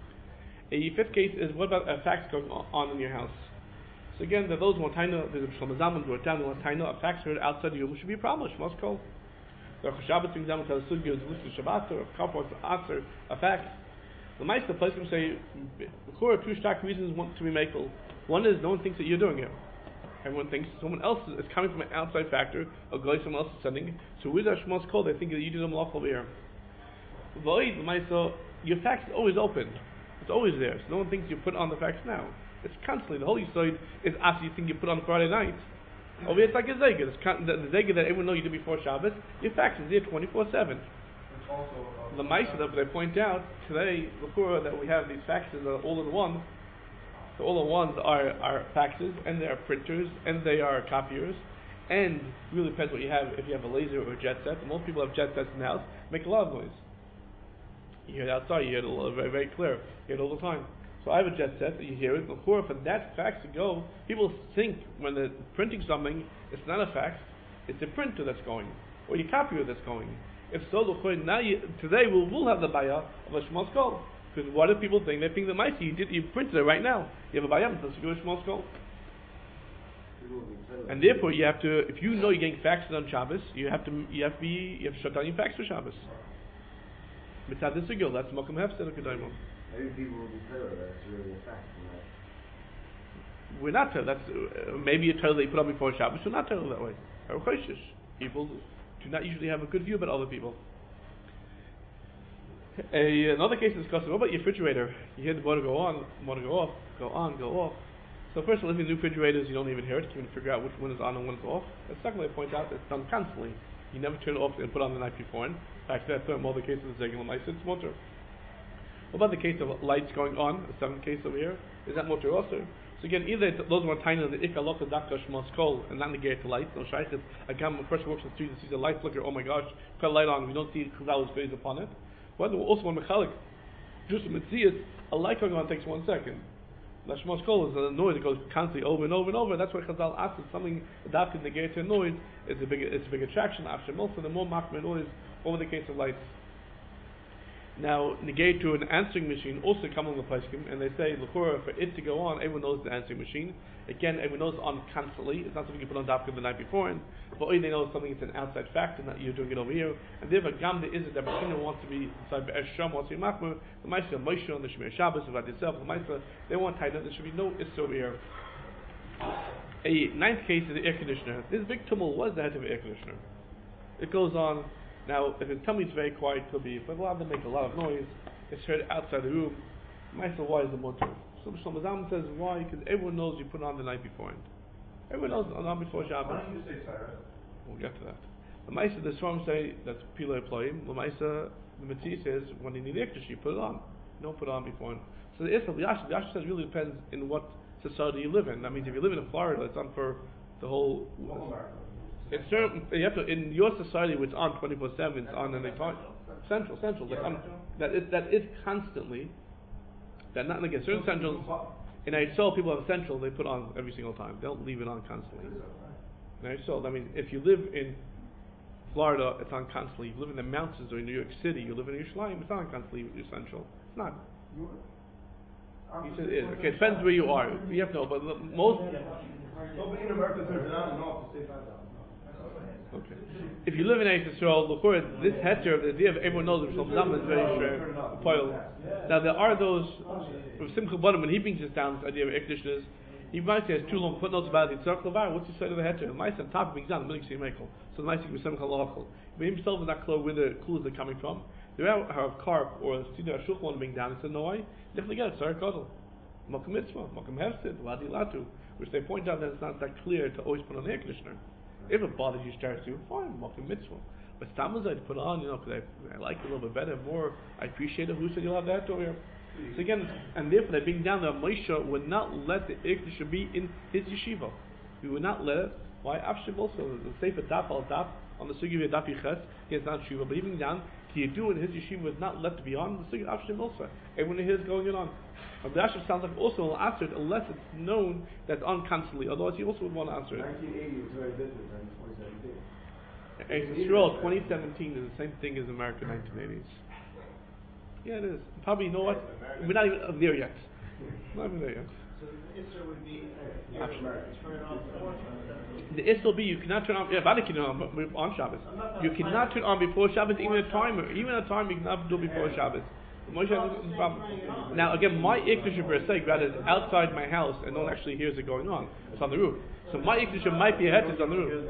A fifth case is what about a fax going on in your house? So again, there are those who want taina, there's a Shlomo who are down, who want taina, a fax heard outside the room should be a problem, Shmos Kol. The Shabbat, for example, tells Sugya is listed Shabbat, or a couple of answer, a fax. The Meister place can say, there are two stark reasons want to be makel. One is no one thinks that you're doing it. Everyone thinks someone else is coming from an outside factor, a guy someone else is sending. So with that Shmos Kol, they think that you did a malach over here. Void, the Meister, your fax is always open. It's always there. So no one thinks you put on the fax now. It's constantly. The whole Yisod is after you think you put on Friday night. Over here it's like a Zega. It's con- the, the Zega that everyone knows you did before Shabbos, your fax is there twenty-four seven. The Maisa that they point out today, before that we have these faxes that are all in one. So all in ones are, are faxes, and they are printers, and they are copiers, and it really depends what you have. If you have a laser or a jet set, most people have jet sets in the house, make a lot of noise. You hear it outside, you hear it very, very clear, you hear it all the time. So I have a jet set, you hear it. Before, for that fax to go, people think when they're printing something, it's not a fax, it's a printer that's going, or your copier that's going. If so, now you, today we'll, we'll have the bayah of a Shmos Kol. Because what do people think? They think that might you did you printed it right now. You have a bayah, so you do a Shmos Kol. And therefore, you have to, if you know you're getting faxed on Shabbos, you have to, you have to be, you have to shut down your fax for Shabbos. Mitzad Sigil, that's Mokum Hefsed Kedaimon. Maybe people will be clear that it's really a fact. We're not told. That's uh, maybe a total that you put on before Shabbos. We're not told that way. People do not usually have a good view about other people. A, another case is discussed. What about your refrigerator? You hear the motor go on, motor go off, go on, go off. So first of all, if you have new refrigerators, you don't even hear it. You can figure out which one is on and one is off. And secondly, I point out that it's done constantly. You never turn it off and put it on the night before. In fact, that's in all the cases of Zegel and it's motor. What about the case of lights going on? The seventh case over here. Is that motor also? So again, either those were tiny the ikka lokka dakka shmos kol and not negate the light. No shaykh. Again, when a person works in the street and sees a light flicker, oh my gosh, put a light on. We don't see chazal's face upon it. But also when mechalik just a mitzias, a light going on takes one second. The shmos kol is a noise that goes constantly over and over and over. That's why chazal asks something that could negate a noise. It's a big, it's a big attraction. After also, the more machmir noise over the case of lights. Now, negate to an answering machine also come on the Paiskim, and they say, l'chora, for it to go on, everyone knows the answering machine. Again, everyone knows on constantly. It's not something you put on dafka the night before, and but only they know something it's an outside factor, not you're doing it over here. And therefore, gamda is it that machine wants to be inside be'esh sham, wants to be machmer, the Maisa, Moshe, on the Shemir Shabbos, about itself, the Maisa, they want tighten. There should be no issue over here. A ninth case is the air conditioner. This big tumult was the head of the air conditioner. It goes on. Now, if it tummy is very quiet, it could be, but a lot of them make a lot of noise. It's heard outside the room. Myself, why is the motor? So Shlomo Zalman says why? Because everyone knows you put it on the night before. Everyone knows on on before Shabbos. Why don't you say Sarah? We'll get to that. The Maisa, the Swarm say that's Pila Ploim. The Maisa, the Mitzvah says when you need extra, you put it on. You don't put it on before. So the Isra, the Yasha, the Yasha says really depends in what society you live in. That means if you live in Florida, it's on for the whole. It's certain, you have to, in your society, which it's on twenty-four seven, it's on and they talk central, central. Like on, that is that is constantly. That not like certain centrals. In Israel, people have a central they put on every single time. They don't leave it on constantly. In Israel, I mean, if you live in Florida, it's on constantly. You live in the mountains or in New York City, you live in Yerushalayim, it's not on constantly. You're central. It's not. He said it is. Okay, it depends where you are. You have to know, but most. Nobody in America turns it on and off to say five thousand. Okay. If you live in Eretz Yisrael, look for this heter of the idea of everyone knows that Shlomo Zalman is very poil. Now there are those from Simcha Bottom when he brings this down, this idea of air conditioners, he might say it's too long footnotes about it. Tzarech Levar, what's the side of the heter? The mice on top brings down the milik Michael. So the mice is Simcha Lachol. But himself is not clear where the clues are coming from. There are have carp or Sida Shulchan being down. He said no why? Definitely get it. Tzarech Gadol. Mokum Mitzvah, Mokum Hefsid, Ladi Latu, which they point out that it's not that clear to always put on the air conditioner. If it bothers you, start to fine, mokum mitzvah. But Stamaz I'd put on, you know, because I, I like it a little bit better, more. I appreciate it. Who said you'll have that over here? So again, and therefore they bring down that Moshe would not let the Ikdish be in his yeshiva. We would not let it. Why? Avshiv also the Sefer Daf al Daf on the Sugi of Daf Yiches. He has not shiva, but even down he do in his yeshiva was not let to be on the Sugi Avshiv also. Everyone hears going on. But the Asher sounds like also will answer it unless it's known that it's on constantly. Otherwise, he also would want to answer it. nineteen eighty was very different than twenty seventeen. Israel twenty seventeen is the same thing as America nineteen eighties. Yeah, it is. Probably, you know what? We're not even there yet. Not even there yet. So the Isra would be you turn off the The Isra will be you cannot turn on. Yeah, Vada can turn on on Shabbos. You cannot turn on before Shabbos, even a timer, even a time you cannot do before Shabbos. Moshe has a problem. Now again, my ikdusha per se, rather is outside my house and no one actually hears it going on. It's on the roof. So my ikdusha might be a head. It's on the roof.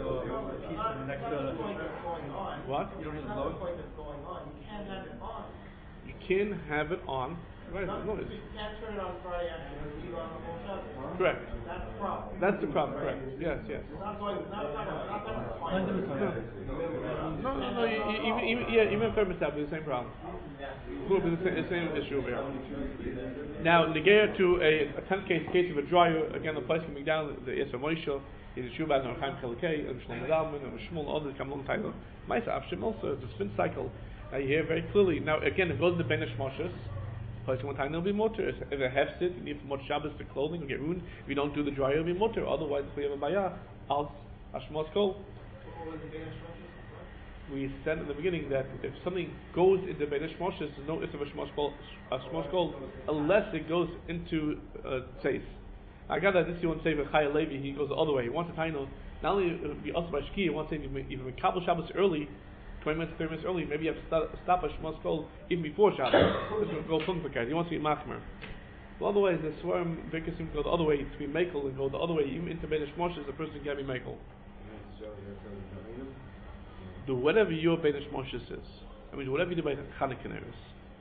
What? You don't have the point that's going on. You can't have it on. You can have it on. Right, Not, there's noise. You can't turn it on Friday afternoon, leave it on the whole Shabbos. Correct. That's the problem. That's the problem, correct. Yes, yes. It's not going, it's not talking about, not talking about time. No, no, no, you, you, even, even, yeah, even Fair Mistap is the same problem. It will be the same, the same issue over here. Now, negate to a, a tenth case, case of a dryer, again, the place can be down, the Yisra Moshe, is a Shubaz and Chaim Chalakei, and Shlomo Zalman, and Shmuel, and others come along title. Maisa Avshim also, it's a spin cycle. Now, you hear very clearly, now, again, it goes to the Benish Moshes, place one time there'll be mutter. If it hefts it, you need much Shabbos for clothing, will get ruined. If you don't do the dryer, it'll be mutter. Otherwise, if we have a bayah, als Ashmos Kol. We said in the beginning that if something goes into Benish Moshes, there's no issue of Ashmos Kol, Ashmos Kol, unless it goes into uh, Tzeis. I got that this year one say with Chaya Levi, he goes the other way. He wants to tie no, not only it would be also by Shki, he wants to say if you Kabbalah Shabbos early, twenty minutes, thirty minutes early, maybe you have to start, stop a Shmos Kol even before Shabbos. This will go Funkvakar. He wants to be Machmer. Well, otherwise, the Swarm Vikasim go the other way to be Mekel and go the other way, even into Benish Moshes, the person can be Mekel. Do whatever your Benish Moshes is. I mean, whatever you do by Chanukah is.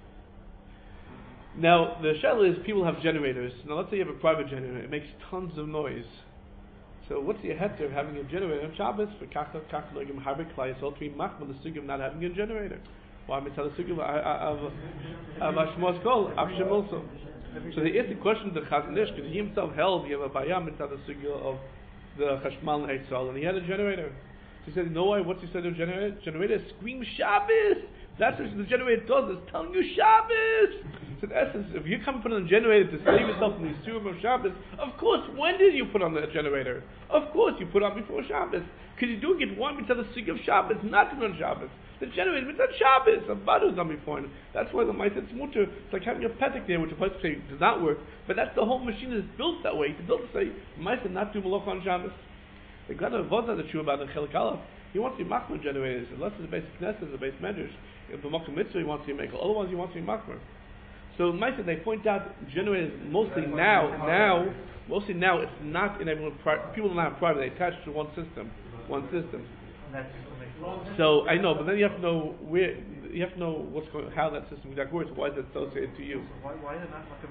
Now, the shell is people have generators. Now, let's say you have a private generator. It makes tons of noise. So, what's the heter of having a generator on Shabbos? For Kachel, Kachel, Logim, Harbek, Klai, so to be Machmal, the Sugim not having a generator. Why am I telling the Sugim of Ashmos Kol, Avshim also? So, there is the question to Chazon Ish, because he himself held, you have a Bayam, it's the Sugim of the Chashmal and Eitzal, and he had a generator. So, he said, you know why? What's he said of generator? Generator scream Shabbos! That's what the generator does, it's telling you Shabbos! So in essence, if you come and put on a generator to save yourself from the Yisurim of Shabbos, of course, when did you put on the generator? Of course, you put on before Shabbos. Because you do get one mitzvah the Sig of Shabbos, not on Shabbos. The generator is mitzvah Shabbos, a badu is done before. That's why the Ma'aseh Mutter, it's like having a petek there, which the person say does not work, but that's the whole machine is built that way. It's built to say, Ma'aseh not do malach on Shabbos. The God of Vodah, the true about the Chelik Aleph, he wants to be machmer generators, unless it's a base knesset, it's a base medrash. If the Makom Mitzvah, he wants to be makel. Otherwise, he wants to be machmer. So, Ma'aseh, they point out generators mostly now, now, mostly now, it's not in everyone. Pri- people don't have private; they attach to one system, one system. So I know, but then you have to know where, you have to know what's going, how that system exactly works. Why is it associated to you? Why, why is it not Makom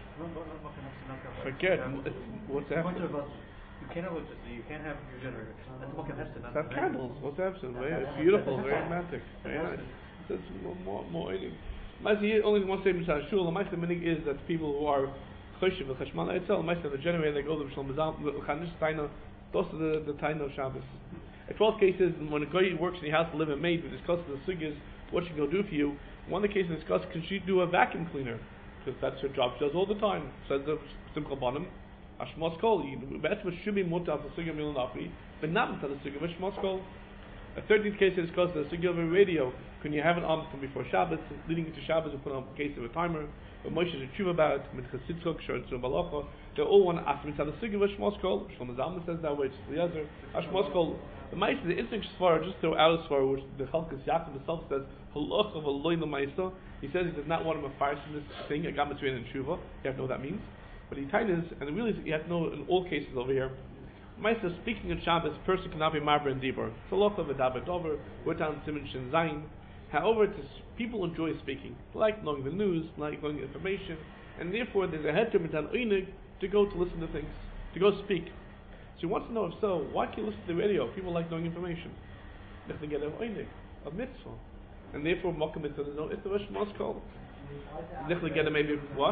Hesed? Forget what's happening. You can't have electricity. You can't have your generator. That's Makom Hesed. It's have candles. What's happening? It's beautiful, very romantic, very nice. It's more, more, more. Ma'aseh, only one statement in Shul. The Ma'aseh meaning is that people who are Choshev and Chashmal Eitzel, Ma'aseh the generator, they go to Shlomo Zalman, Chanish Taina, those are the the Taina of Shabbos. In twelve cases, when a guy works in your house to live and maid, we discuss the sugyas, what she can go do for you. One of the cases discussed, can she do a vacuum cleaner? Because that's her job, she does all the time. Says the Simcha Bonim, Ashmos Kol, that's what should be muta of the sugya milanafi, but not until the sugya of Ashmos Kol. A thirteenth case is discussed the sugya of a radio. Can you have it on from before Shabbos, leading into Shabbos, we put on a case of a timer. But Moshe is a tshuva about it, Minchas Yitzchok, Shor Balacha. They all want to ask me to the sugya of Ashmos Kol. Shlomo Zalman says that way, it's Eliezer. Ashmos Kol. The Ma'aseh, the instinct Svar, just throw out a Svar, which the Chalkas Yaakov himself says, Halach of Aloy L'Ma'aseh. He says he does not want him to fire from this thing, a Gam Mitzvah and Tshuva. You have to know what that means. But he tightens, and really you have to know in all cases over here. Ma'aseh, speaking in Shabbos, a person cannot be Marber and Dibur. It's Halach of Adaber Dover, we're down Simon Shin Zayin. However, it's, people enjoy speaking, like knowing the news, like knowing information, and therefore there's a heter mitzad oinig to go to listen to things, to go speak. So he wants to know if so, why can you listen to the radio? People like knowing information. They get a oinig, a mitzvah, and therefore mokum mitzvah. There's no it's the Shmos Kol. They get a maybe what?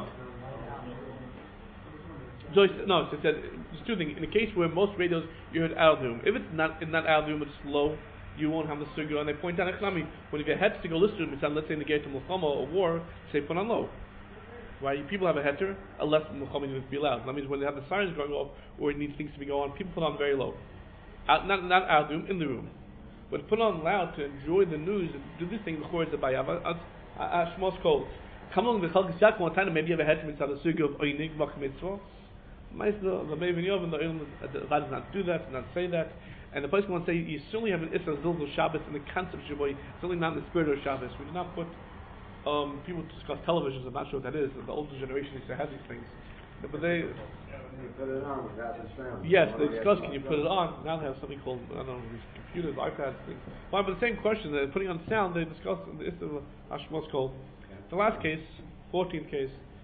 Joyce, no, so it said there's two things. In a case where most radios you heard Aldum, if it's not in that Aldum, it's low. You won't have the sugya, and they point out Echlami. When if you head to go listen to it, let's say in the gate of Mulchama or war, say put on low. Right? People have a heter, unless Mulchama needs to be loud. That means when they have the sirens going off, or it needs things to be going on, people put on very low. Out, not not out of the room, in the room. But put on loud to enjoy the news, do this thing, the Chor is the Bayava, Shmos Kol. Come along the Chalkas Yaakov one time, maybe you have a heter inside the sugya of Oinig, Mach Mitzvah. Meister, the Mevin Yov, and the Oilim, that does not do that, does not say that. And the person wants to say, you certainly have an Issa Zilzal Shabbos in the concept of Shabbos, certainly not in the spirit of Shabbos. We do not put um, people to discuss televisions, I'm not sure what that is. The older generation used to have these things. But they. You put it on without the sound. Yes, they discuss, can you put it on? Now they have something called, I don't know, these computers, iPads, things. Well, but the same question, they're putting on sound, they discuss the Issa of Ashmos Kol. The last case, fourteenth case,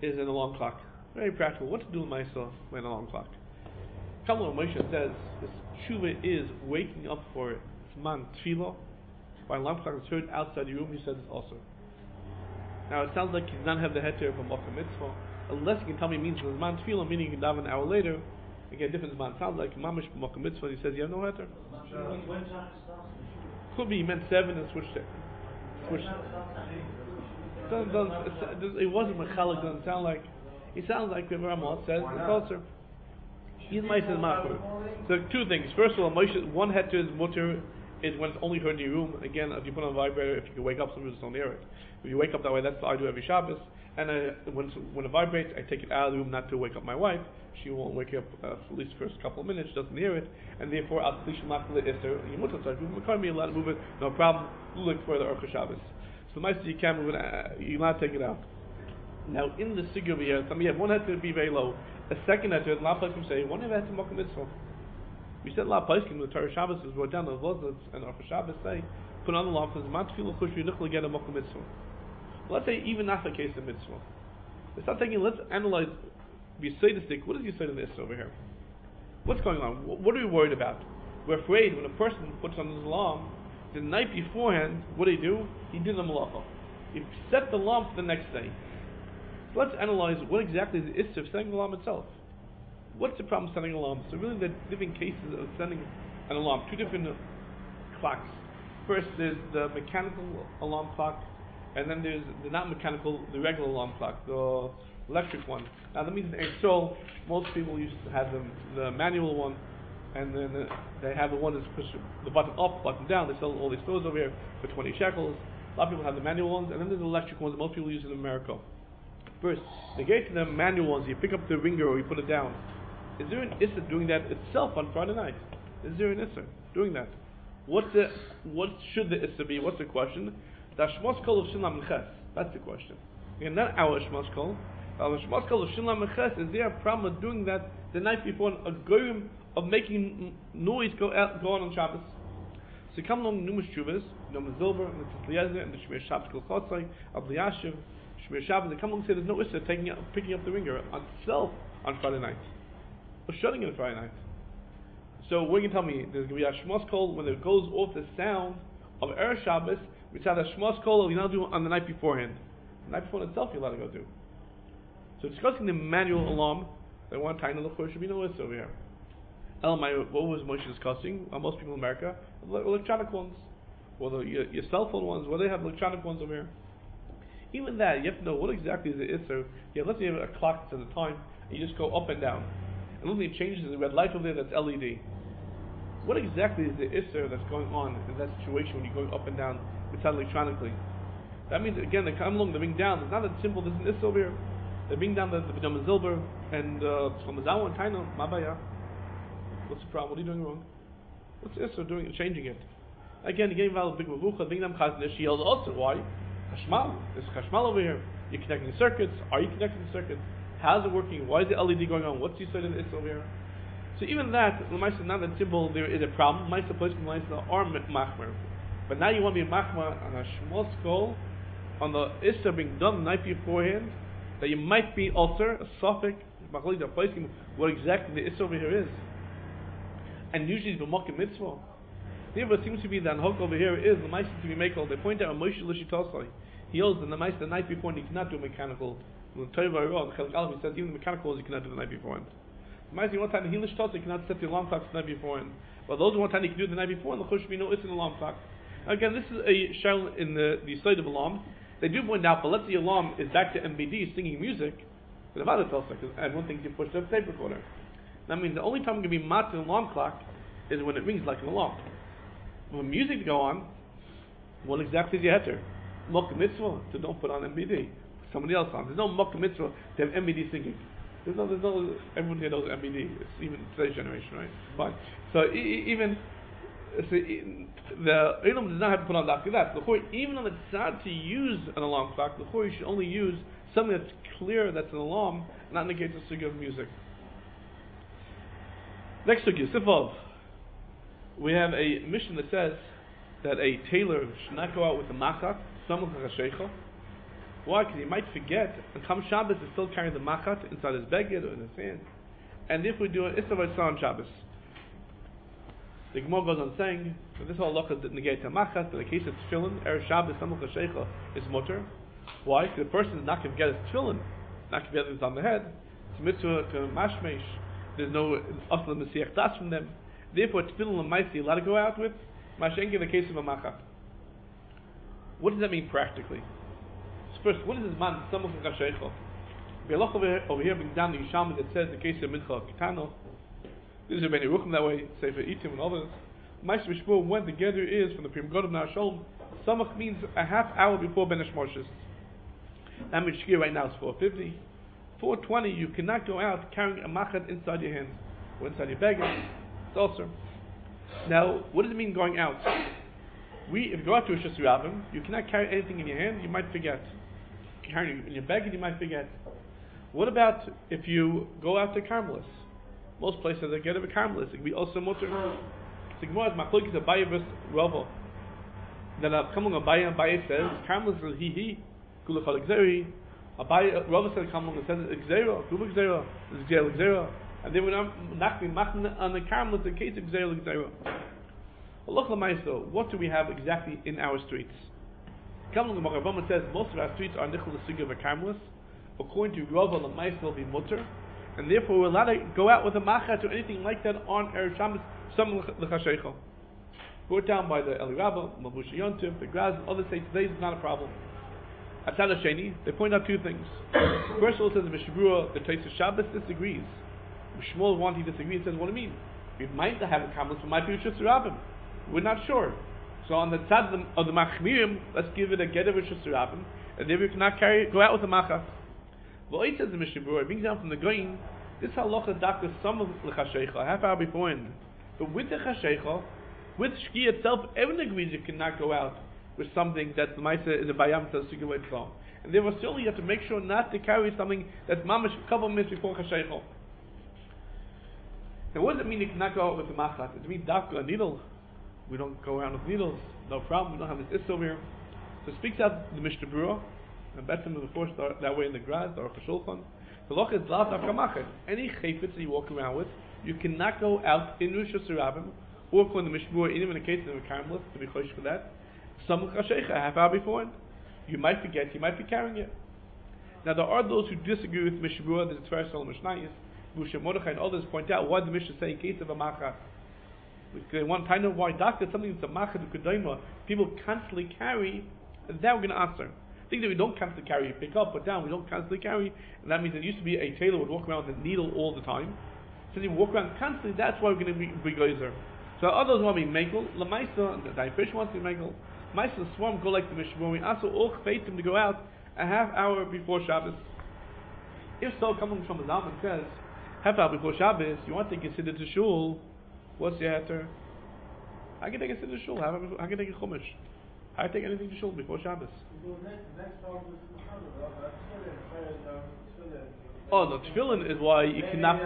is an alarm clock. Very practical. What to do with myself when an alarm clock? Kamala Moshe says this tshuva is waking up for it. It's man tefillah. By alarm clock is heard outside your room, he says it's also. Now it sounds like he does not have the heter of a Makom Mitzvah, unless you can tell me it means the man tefillah, meaning you can dive an hour later, you get a different man. It sounds like mamish Makom Mitzvah, he says you have no heter. Could be he meant seven and switched it. Switched it. Doesn't, doesn't, it wasn't Mechalik, doesn't sound like. It sounds like the Ramah says it's also. He's Ma'aser Machmer. So two things. First of all, Moshe, one heter is mutter is when it's only heard in your room. Again, if you put on a vibrator, if you can wake up, some people just don't hear it. If you wake up that way, that's what I do every Shabbos. And I, when when it vibrates, I take it out of the room not to wake up my wife. She won't wake up uh, for at least the first couple of minutes. She doesn't hear it, and therefore I'll leash makle iser. You mutter so you can be allowed to move it, no problem. Look for the Orcha Shabbos. So the most you can move it, uh, you not take it out. Now in the sigur over here, some you have one head to be very low, a second head to la poskim say one head to Makom Mitzvah. We said la poskim the Torah Shabbos is brought down the Vozos and Orcha Shabbos say put on the law because man tefillah chush yunichle get a Makom Mitzvah. Let's say even not the case of mitzvah. Let's start thinking. Let's analyze. We say the stick. What does he say to this over here? What's going on? What are we worried about? We're afraid when a person puts on his alarm the night beforehand. What do he do? He did the malacha. He set the alarm for the next day. So let's analyze what exactly is the issue of setting the alarm itself. What's the problem setting alarms? So really, there are different cases of setting an alarm. Two different clocks. First, there's the mechanical alarm clock. And then there's the not mechanical, the regular alarm clock, the electric one. Now that means in Eretz, most people used to have the, the manual one, and then the, they have the one that's push the button up, button down. They sell all these stores over here for twenty shekels. A lot of people have the manual ones, and then there's the electric ones that most people use in America. First, they get to the manual ones. You pick up the ringer or you put it down. Is there an issa doing that itself on Friday night? Is there an issa doing that? What the what should the issa be? What's the question? The Shmos Kol of Shinlam Meches. That's the question. Again, not our Shmos Kol. Our Shmos Kol of Shinlam Meches, is there a problem of doing that the night before, a goyim of making noise go out, go on on Shabbos? So come along numerous Shuvas, Yom Zilber, and the Tzliezer, and the Shmir Shabbos Kol Chotzai, Abli Yashiv, Shmir Shabbos. They come along and say there's no issa taking up, picking up the ringer on itself on Friday night, or shutting it on Friday night. So what can you tell me? There's going to be a Shmos Kol when it goes off the sound of Erev Shabbos. We said a Shmos Kol you're not doing on the night beforehand. The night before itself you're allowed to go do. So discussing the manual alarm, they want time to look for should be no list over here. Elamai, what was Moshe discussing? Uh, most people in America, electronic ones, or the, your, your cell phone ones, where they have electronic ones over here. Even that, you have to know what exactly is it is. So, yeah, let's say you have a clock that's at the time, and you just go up and down, and only it changes the red light over there that's L E D. What exactly is the isser that's going on in that situation when you're going up and down with electronically? That means, again, they come along, they bring down. It's not that simple, there's an isser over here. They bring down the Yom Zilber and Shlomazawa and Taina, Mabaya. What's the problem? What are you doing wrong? What's the isser doing, changing it? Again, you're getting involved with big Mavucha, bring them Chaznish, she also. Why? Chashmal. There's Chashmal over here. You're connecting the circuits. Are you connecting the circuits? How's it working? Why is the L E D going on? What's the isser in the isser over here? So even that, L'maisa is not that simple. There is a problem. L'maisa place L'maisa are machmer, but now you want to be machmer on a shmos kol, on the issa being done the night beforehand, that you might be ulcer a suffix machlokes placing what exactly the issa over here is, and usually it's b'makom mitzvah. Therefore, it seems to be that hook over here is L'maisa to be makel. They point out Moshe L'shitosai. He holds the L'maisa the night before, and he cannot do mechanical. He says even the mechanical ones you cannot do the night beforehand. Amazing, one time he you cannot set the alarm clock the night beforehand. But those one time you can do it the night before, and the chush be no it's an alarm clock. Again, this is a shell in the the side of alarm. They do point out, but let's say the alarm is back to M B D singing music. But about it also, because everyone thinks you push the tape recorder. That means the only time it can be mat an alarm clock is when it rings like an alarm. When music to go on, what exactly is your heter? Makom mitzvah to don't put on M B D. Somebody else on. There's no makom mitzvah to have M B D singing. There's no, there's no, everyone here knows M B D. It's even today's generation, right? Fine. So e- even so, e- the Eilam does not have to put on after that. Even on the tzad to use an alarm clock, the you should only use something that's clear that's an alarm, not negate the sugya of music. Next sugya, Sifov. We have a mission that says that a tailor should not go out with a machak, someone like a sheikha. Why? Because he might forget, and come Shabbos is still carrying the machat inside his beged or in his hand. And if we do it, it's the on Shabbos. The Gemara goes on saying that this whole halacha negates the machat. In the case of tefillin, erev Shabbos, samach l'sheicha is mutter. Why? Because the person is not going to get his tefillin, not going to get it on the head. It's mitzvah to mashmesh. There's no asla mesiach das from them. Therefore, tefillin l'maisi allowed to go out with. Mashenki in the case of a machat. What does that mean practically? So first, what is this man samach l'sheicha? The halacha over, over here brings down the Yishalmi that says the case of mincha ketano. This is Rabbeinu Rucham that way, Sefer Itim and others. Ma'aser B'Shvua, when the gather is from the Pri Megadim Nar Sholem, samach means a half hour before Ben Hashmoshes. That means shkia right now is four fifty. four twenty, you cannot go out carrying a machat inside your hand or inside your bag. It's also. Now, what does it mean going out? We, if you go out to a Shas Rabbim, you cannot carry anything in your hand, you might forget. Carrying in your bag, you might forget. What about if you go out to Carmelis? Most places they get a Carmelis. It can be also mutter. Sigmar is machlokes Abaye versus Rava. Then coming Abaye, Abaye says Carmelis is he he. Kulachal Xeri. Abaye Rava says coming and says Xera. Kuva Xera is Xera Xera. And they would not be machne on the Carmelis in case of Xera Xera. Allah Lamaisa, what do we have exactly in our streets? Coming the Maravama says most of our streets are nichol the of a Carmelis. According to Rava, Lamaisa will be mutter. And therefore we're allowed to go out with a machat or anything like that on Erev Shabbos, some l'chasheicha. Brought down by the Eli Rabbah, Mabush Yontif, the Graz, and others say today is not a problem. At Tzad Hasheni, they point out two things. First of all, it says Mishabura, the Tosfos Shabbos disagrees. Shmuel one, he disagrees and says, what do you mean? We might have a kamelis, but might be a Shus Rabbim. We're not sure. So on the tzad of the Machmirim, let's give it a get of a Shus Rabbim, and then we cannot carry, go out with a machat. Well, it says the Mishabura, it brings down from the Goyin, this halacha doctor some of the chasheicha, a half hour beforehand. But with the chasheicha, with shki itself, everyone agrees you cannot go out with something that the Maisa is a bayam says to give away from. And therefore, still you have to make sure not to carry something that's mamash a couple of minutes before chasheicha. Now, what does it mean you cannot go out with the machat? Does it mean dafka, a needle? We don't go around with needles, no problem. We don't have this is over here. So it speaks out the Mishnah Berurah. And better than the first that way in the Graz or Shulchan. The loch is lav dafka machet. Any chayfetz that you walk around with, you cannot go out in Rosh Hashanah or according to the Mishnah Berurah, even in the case of the Carmelis, to be chosh for that. Some chasheicha, a half hour beforehand. You might forget, you might be carrying it. Now there are those who disagree with Mishnah Berurah. There's a Tveres Shalom Mishnayos, Busha Mordechai, and others point out why the Mishnah say in case of a machat. They want to know why doctor something that's a machat u'kedayma people constantly carry, and that we're going to answer. Things that we don't constantly carry, you pick up, put down, we don't constantly carry, and that means there used to be a tailor would walk around with a needle all the time. Since you walk around constantly, that's why we're going to be, be geyser. So others want to be mekel, lamaisa, the fish wants to be mekel. Maisa the swarm go like the Mishnah. We also all chayt him to go out a half hour before Shabbos. If so, coming from the Zalman says half hour before Shabbos, you want to consider to shul. What's the heter? I can take a siddur to shul. I can take a chumash. I take anything to shul before Shabbos. Oh, the tefillin is why you cannot.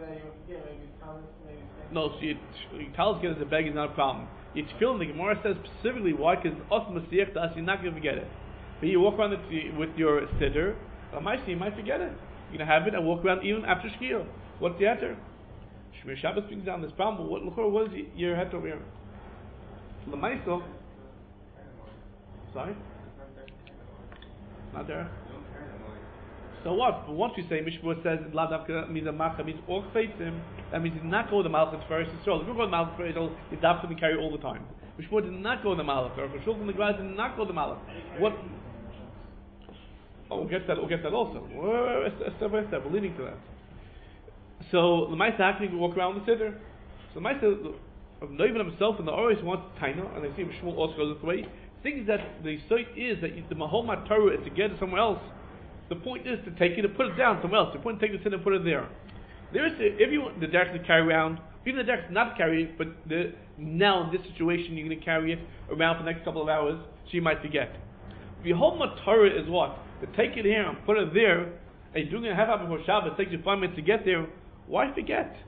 No, so you talis get as a bag is not a problem. Your tefillin, the Gemara says specifically why, because os masiach das, you're not going to forget it. But you walk around it with your siddur, you might forget it. You're going to have it and walk around even after shkiyah. What's the heter? Shmir Shabbos brings down this problem. What what is your heter over here? L'maisa. Sorry? Not there? So what? But once we say Mishmur says Ladavka means a macha means or him, that means he did not go with the malchus first. If you go with the malchus first, you have to carry all the time. Mishmur did not go with the malchus. Or Shul from the Graz did not go with the malchus. What? Oh, we'll get that. We'll get that also. Step by step, we're leading to that. So the Maisa actually walk around the siddur. So the Maisa of Neuven himself and the Oris wants Taina, and they see Shmuel also goes this way. The thing is that the site is that the Mahol Torah is to get it somewhere else. The point is to take it and put it down somewhere else. The point is to take the siddur and put it there. There is the, if you want the derech to carry around, even the derech not to carry it, but the, now in this situation you're going to carry it around for the next couple of hours, so you might forget. The whole Torah is what? To take it here and put it there, and you're doing it a half hour before Shabbos, it takes you five minutes to get there. Why forget?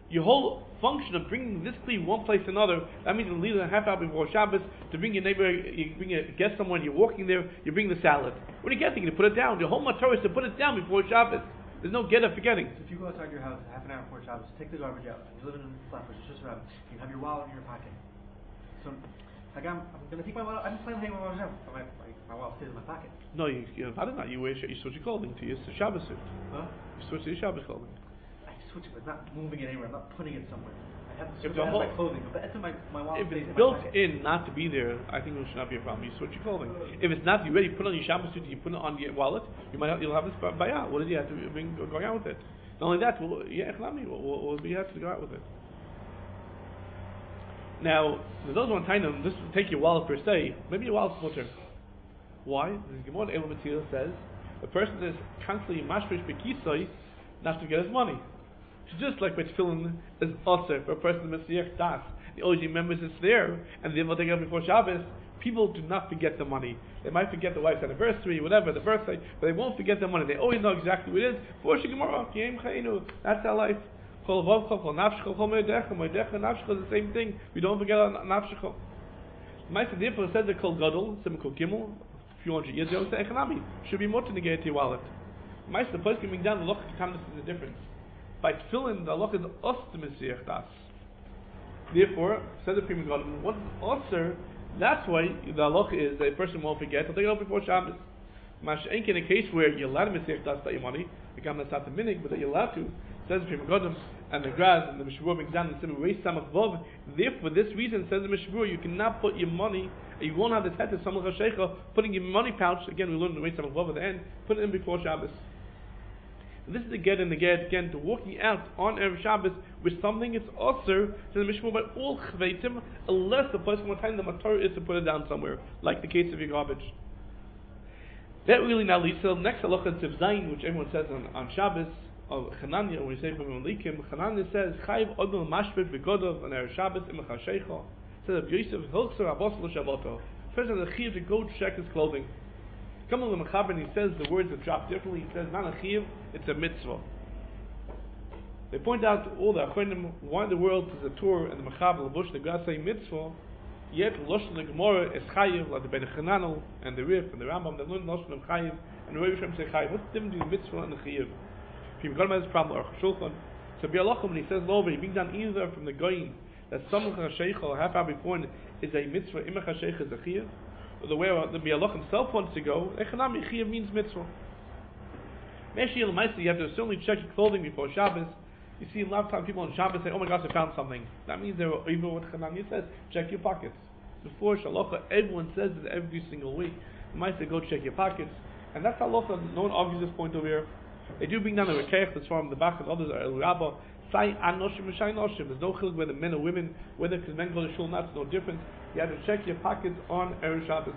your whole function of bringing this kli one place to another, that means you leave it a half hour before Shabbos to bring your neighbor, you bring a guest someone, you're walking there, you bring the salad. When you get there, you put it down. Your whole matter is to put it down before Shabbos. There's no get up forgetting. So if you go outside your house half an hour before Shabbos, take the garbage out, and you live in a flat, which is just around, you have your wallet in your pocket. So, like I'm, I'm going to take my wallet, I'm planning to take my wallet out, but my, my, my wallet stays in my pocket. No, you, you I don't know, you wear, you switch your clothing to your Shabbos suit. Huh? You switch to your Shabbos clothing. I switch it, but I'm not moving it anywhere, I'm not putting it somewhere. I have to If switch the out whole- my clothing, but that's in my, my wallet If stays it's in built my pocket. in not to be there, I think it should not be a problem. You switch your clothing. If it's not, you ready, put on your Shabbos suit, you put it on your wallet, you might have, you'll have this bayah. What did you have to bring going out with it? Not only that, well, yeah, echlami, what will you have to go out with it? Now, for those one time, this will take your wallet per se. Maybe your wallet's mutter. Why? The Gemara Elam Matil says the person is constantly mashrish bekisoi not to get his money. It's just like with tefillin is also for a person in Messiach Das. The O G remembers it's there, and then will take it out before Shabbos. People do not forget the money. They might forget the wife's anniversary, whatever, the birthday, but they won't forget the money. They always know exactly what it is. That's our life. The same thing. We don't forget our nafshechol. Ma'aseh therefore said the Kol Gadol, Simon Gimel, a few hundred years ago, said Echanami should be more to negate your wallet. Ma'aseh the place coming down, the loch to come, this is the difference. By tefillin, the loch is os to Messiach Das. Therefore, said the Pri Megadim, what is osir? That's why the halacha is that a person won't forget. He'll take it out before Shabbos. Masha'enk in a case where you're allowed to Messiach Das your money, become that's not the minig, but that you're allowed to. Says the Pri Megadim and the Graz and the Mishvur brings down the simple race Samach Vov. Therefore, this reason says the Mishvur, you cannot put your money. You won't have this head to Samach Hashecha putting your money pouch. Again, we learned the race Samach Vov at the end. Put it in before Shabbos. And this is the get and the get again to walking out on Erev Shabbos with something it's also to the Mishmur by all chveitim, unless the person one time the matar is to put it down somewhere, like the case of your garbage. That really now leads to the next halacha Tziv Zayin, which everyone says on, on Shabbos of Chananya, when we say from Malikim. Chananya says Chayiv Odom Mashbet V'Godov on Erev Shabbos Imach Hashecha. Says of Yosef Hilchser Abos Lo Shabbato. Person has a chiyuv to go check his clothing. Come on the Mechaber and he says the words are dropped differently. He says, not a chiyuv, it's a mitzvah. They point out all the Achronim, why in the world is a Torah and the Mechaber, Labush, the Gra say mitzvah, yet Loshen the Gemara is chayiv, like the Ben Chananel and the Rif and the Rambam, they learn Loshen of chayiv, and the Rebbe Shem say chayiv. What's the difference between the mitzvah and the chiyuv? If you've got him as a problem, or Shulchan, so Bialachim, when he says Lova, he brings down either from the Goyim, that Samach HaShecha, half hour before, is a mitzvah, Imach HaShecha is a chiyuv, or the way the Bialach himself wants to go, Echanami Chiyuv means mitzvah. Meshi L'maisa, you have to certainly check your clothing before Shabbos. You see a lot of times people on Shabbos say, oh my gosh, I found something. That means they were even what Chananya says, check your pockets. Before Shalocha, everyone says it every single week. L'maisa, go check your pockets. And that's halacha, no one argues this point over here. They do bring down the Rekeach, that's from the back, and others are El Rabbah. Say Anoshim Shai Noshim. There's no chiluk whether men or women, whether because men go to shul, that's no difference. You have to check your pockets on Erev Shabbos.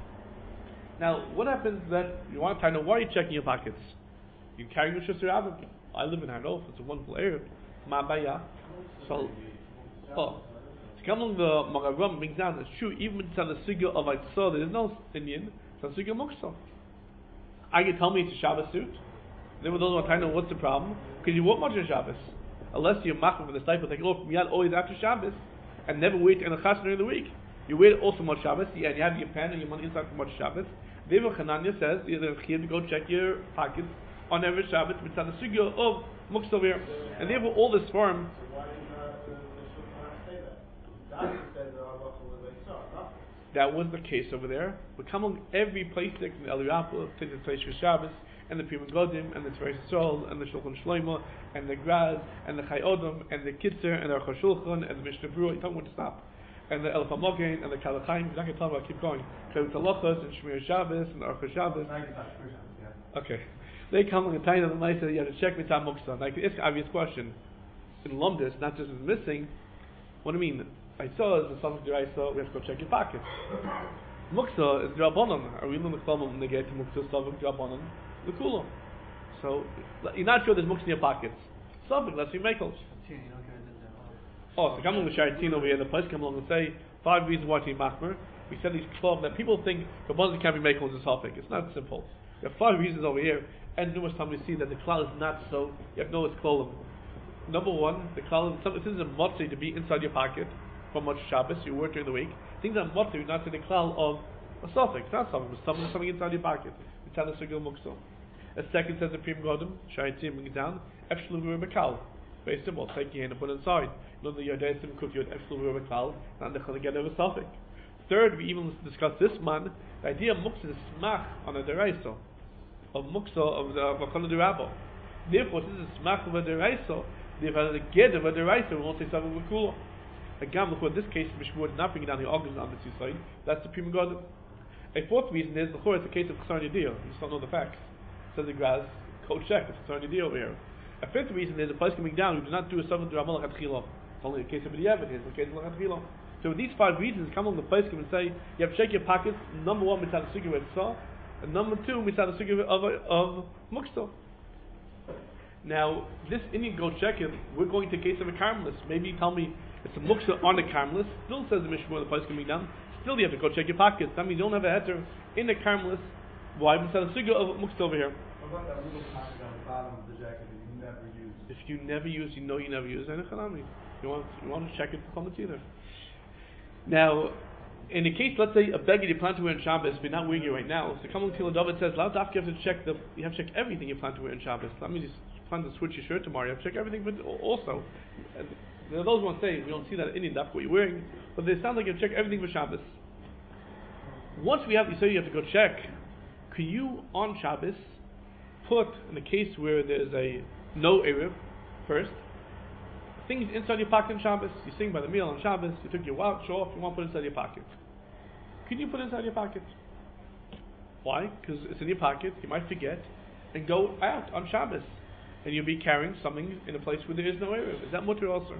Now, what happens that you want to know why you're checking your pockets? You carry your Shusar Avim. I live in Hanof, it's a wonderful area. Ma Baya. So, oh. To come along the Magagram brings down, it's true, even to the Sugya of Aitzah, there is no Indian, it's a Sugya Muksa. I can tell me it's a Shabbos suit. Then with those one time, what's the problem? Because you won't much on Shabbos. Unless you're machmir from the stipend, take it off from Yad always after Shabbos, and never wait in the chassan during the week. You wait also much Shabbos, yeah, and you have your pen and your money inside for much Shabbos. Therefore, Chananya says you're to go check your pockets on every Shabbos, which is the sugya of Muksovir, and therefore all this form. So why did uh, the, the Shulchan say that? That said the halacha was like so, nothing. That was the case over there. But come on, every place from the Eliyapah takes the place for Shabbos, and the Pri Megadim, and the Tveres Yisrael, and the Shulchan Shlomo, and the Graz, and the Chai Odom, and the Kitzer, and the Aruch HaShulchan, and the Mishnah Berurah. You don't want to stop. And the Elef HaMogen, and the Kalachayim. You're not going to tell me. I keep going. Chevet Halachos, and Shmir Shabbos, and Aruch HaShabbos. Okay. They come and tell you the Maisa, you have to check Mitzah Muksa. Now, I can ask an obvious question. In Lumdis, not just as missing, what do you mean? I saw is the Samach D'Oraisa, we have to go check your pockets. Muksa is D'Rabbanan. Are we in the Muksa when they get to Muksa, Samach D'Rabbanan? The Kula. So, you're not sure there's Muksa in your pockets. Something, let's see Michaels. Oh, so come along with Sharitin over here, the place come along and say, five reasons why to be Machmer. We said these twelve, that people think Rabbanan can't be Michaels is topic. It's not simple. There are five reasons over here, and numerous times we see that the klal is not so. You have to know it's klolim. number one, the klal is something is a motzei to be inside your pocket from Motzei Shabbos, you work during the week. Things are motzei, not to the klal of a suffix, not something, but something, something inside your pocket. It's how the sugil mukso. A second says the prim godem, shayitzim, bring it down. Efshlu v'rebekal. Very simple. Take your hand and put it inside. You know the yodesim kufyot efshlu v'rebekal, not the chalaget of a suffix. Third, we even discussed this man. The idea of muksa is smach on a deraiso, of muksa of the of a kol derabo. Therefore, this is smach of a deraiso. Therefore, the ged of a deraiso we won't say something with kula. Again, look, in this case, Mishmur did not bring down the organs on the two sides. That's the prima godem. A fourth reason is, before it's a case of chasar yadir. You just don't know the facts. Says the Graz, code check. It's chasar yadir over here. A fifth reason is the place coming down. You do not do a seven to Ramal Lachatchila. It's only a case of B'diavad. It's a case of Lachatchila. So with these five reasons, come along the place and say you have to check your pockets. Number one, mitzvah the sugi saw, and number two, mitzvah the sugi of of mukso. Now, this Indian go check it. We're going to case of a carmelist. Maybe you tell me it's a muksa on a carmelist. Still says the Mishmur, the place coming down. Still, you have to go check your pockets. That means you don't have a heter in a carmelist. Why? Mitzvah the sugi of muksa over here. What about that little pocket on the bottom of the jacket that you never use? If you never use, you know you never use. You want you want to check it for something either. Now, in the case, let's say a beggar you plan to wear in Shabbos, but not wearing it right now. So, come on, Tila David says, "Last you have to check the, you have to check everything you plan to wear in Shabbos." That means you plan to switch your shirt tomorrow. You have to check everything, but also, and there are those who want to say we don't see that in Indian. That's what you're wearing, but they sound like you have to check everything for Shabbos. Once we have, you say you have to go check. Can you on Shabbos put in the case where there's a no eruv first? Things inside your pocket on Shabbos. You sing by the meal on Shabbos. You took your watch off. You want to put it inside your pocket. Can you put it inside your pocket? Why? Because it's in your pocket. You might forget and go out on Shabbos, and you'll be carrying something in a place where there is no area. Is that mutter also?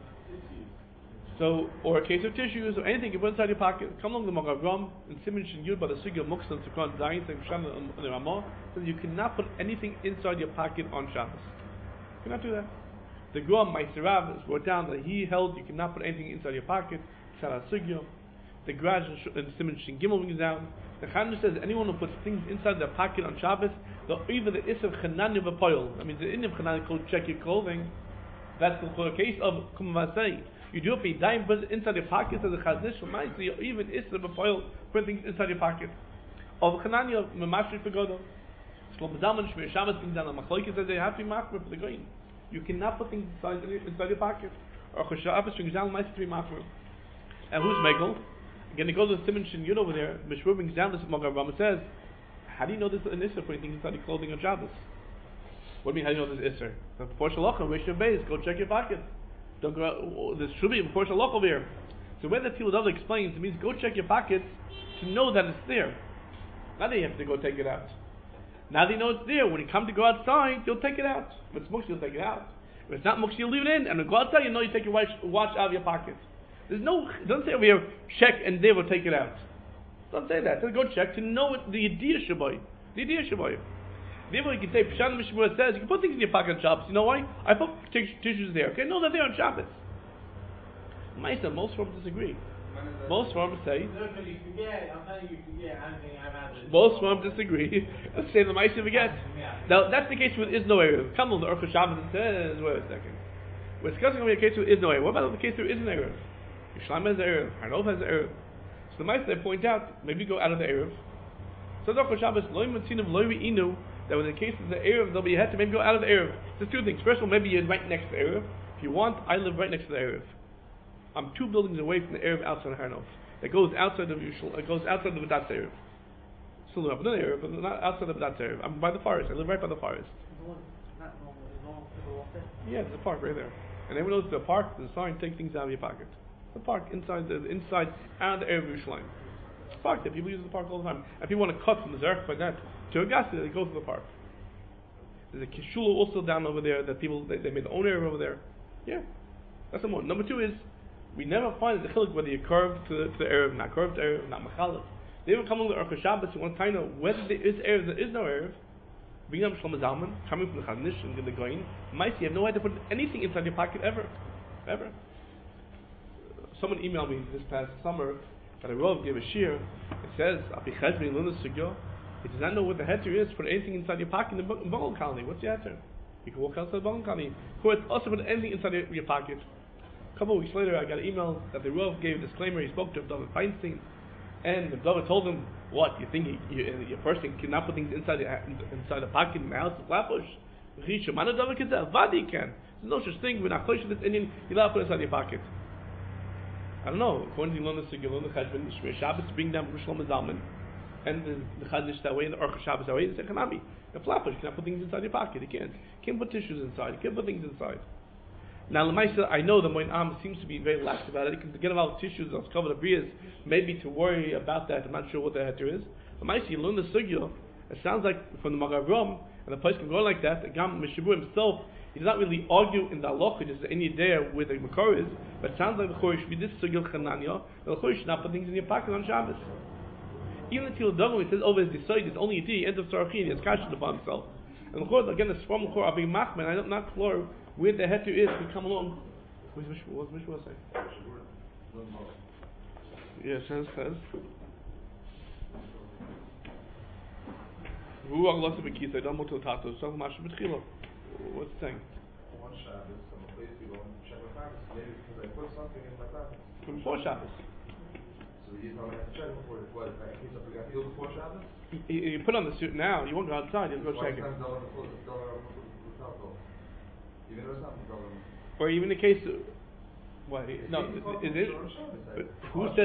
So, or a case of tissues or anything you put inside your pocket. Come along the Magav and Simon Shin Yud by the Sugya Muksan Tukran Zayin saying Shana on the Ramah says you cannot put anything inside your pocket on Shabbos. You cannot do that. The Guam Maiserav wrote down that he held you cannot put anything inside your pocket. Shara Sugya. The Graj and Simon Shin Gimel brings down. The Chanur says anyone who puts things inside their pocket on Shabbos, even the Isser Chanani of a Poil. That means the Indian Chanani called check your clothing. That's the case of Kumavasei. You do it, dime put it inside your pocket as a Chaznish Shemai, so you even Isser of a Poil, put things inside your pocket. Of Chanani of Mamashri Pagoda. Shlom Zaman Shmir Shabbos brings down a Machloikis says they have to be Machmir for the grain. You cannot put things inside, inside your pocket. Or Choshabbos brings down Ma'aseh to be Machmir. And who's Megel? Again, it goes to Simon Shin Yud over there. Mishmur brings down this Magav Rama says, how do you know this is an Isser putting things inside your clothing on Shabbos? What do you mean, how do you know this is Isser? Before Shalach, raise your base, go check your pocket. Don't go out, this should be before Shalach over here. So where the Tila explains, it means go check your pockets to know that it's there. Now that you have to go take it out. Now that you know it's there, when you come to go outside, you'll take it out. If it's muksha, you'll take it out. If it's not muksha, you'll leave it in. And when you go outside, you know you take your watch, watch out of your pocket. There's no, it doesn't say over here, check and they will take it out. It doesn't say that. It says go check to know what the idea shaboy. The idea shaboy. Therefore, you can say, Pshan Mishmur says, you can put things in your pocket on Shabbos. You know why? I put t- tissues there. Okay, no, they're there on Shabbos. Maisa, most firms disagree. Most firms say, most firms disagree. Let's say the Maisa forgets. Now, that's the case with is no Erev. Come on, the Urcha Shabbos and says, wait a second. We're discussing over a case with is no Erev. What about the case where is an Erev? Yishlam has Erev. Harnov has Erev. So the Maisa, they point out, maybe go out of the Erev. So the Urcha Shabbos, loy matzinav loy inu, that in the case of the Erev, there'll be a head to maybe go out of the Erev. There's two things. First of all, maybe you're right next to the Erev. If you want, I live right next to the Erev. I'm two buildings away from the Erev outside of Harnov. It goes outside of Yushal, it goes outside of the Vedatz Erev. Still not the Erev, but not outside of the Vedatz Erev. I'm by the forest. I live right by the forest. Yeah, there's a park right there. And everyone knows the park, there's a sign, take things out of your pocket. The park inside the inside out of the Erev Yerushalayim. Park there. People use the park all the time. And people want to cut from the Zerach like that to a gas, they go to the park. There's a Kishula also down over there that people, they, they made their own area over there. Yeah. That's number one. Number two is, we never find the chiluk whether you're curved to the, to the Erev, not curved to Erev, not Mechalek. They even come along the Urcha Shabbos, you want to find out whether there is Erev, there is no Erev. Being up Shlomo Zalman, coming from the Chaznish and the Goyin, might you have no idea to put anything inside your pocket ever. Ever. Someone emailed me this past summer that a Rav gave a shir. It says, Apichaz being Luna Sugyo. He does not know what the heter is. Put anything inside your pocket in the Bogol colony. What's the heter? You can walk outside the balcony. It's also put anything inside your, your pocket. A couple of weeks later, I got an email that the Rav gave a disclaimer. He spoke to David Feinstein, and the David told him, "What you think? You, you, your person cannot put things inside the inside the pocket in the house of Flatbush? There's no such thing. We're not close to this Indian. You're allowed to put it inside your pocket." I don't know. According to the Sugil, the Cheshbon, the Shabbos bring down Shlomo Zalman, and the, the Chadish that way, and the Orcha Shabbos that way. They say, "Kanami, the Flatbush, you cannot put things inside your pocket. You can't. You can't put tissues inside. You can't put things inside." Now, Lamaisa, I know that Moin Am seems to be very lax about it. He can get about tissues that's covered the brias, maybe to worry about that. I'm not sure what the heter is. Lamaisa, you learn the Sugil. It sounds like from the Magen Avraham, and the place can go like that. The Gam Mishabu himself, he does not really argue in the halacha, just any there where the Makor is, but it sounds like the Chorish, we did Sugil Chananya, the Chorish should not put things in your pocket on Shabbos. Even the Til Dagam, it says over his decided, it's only a D, end of Sarachin, he has kashed upon himself. And of course, again, the Swarm Chor, Abing Machman, I'm not clear where the heter is to come along. What does Mishra say? Yeah, it says, says. What's it saying? One Shabbos, I'm pleased to go and check my pockets, maybe because I put something in my pocket. From before Shabbos. So you don't have to check before, what, if I keep up, I got healed before Shabbos? You, you put on the suit now, you won't go outside, you'll go check it. Or even the case of, what, no, is it, but who says,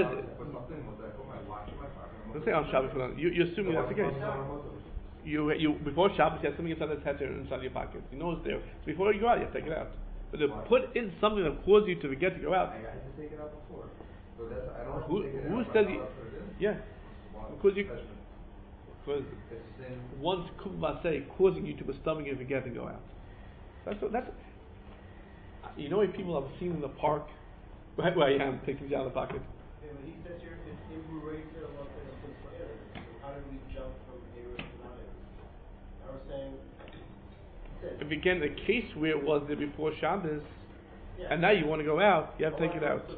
let's say on Shabbos, you, you're assuming that's the case. You, you, before Shabbos, you have something inside the heter inside your pocket. You know it's there. So before you go out, you have to take it out. But to put in something that causes you to forget to go out. I had to take it out before. So that's, I don't who take it who out. says you, yeah. Because you, because in once Kubba say causing you to be stomach and forget to go out. That's what, that's. You know, if people have seen in the park, right where I am, taking things out of the pocket. Yeah, but he says here, if if we raise it, let's say the first layer, how did we jump from Eruv to not Eruv? Now we're saying. If again the case where it was there before Shabbos, Yeah. and now you want to go out, you have to take it out.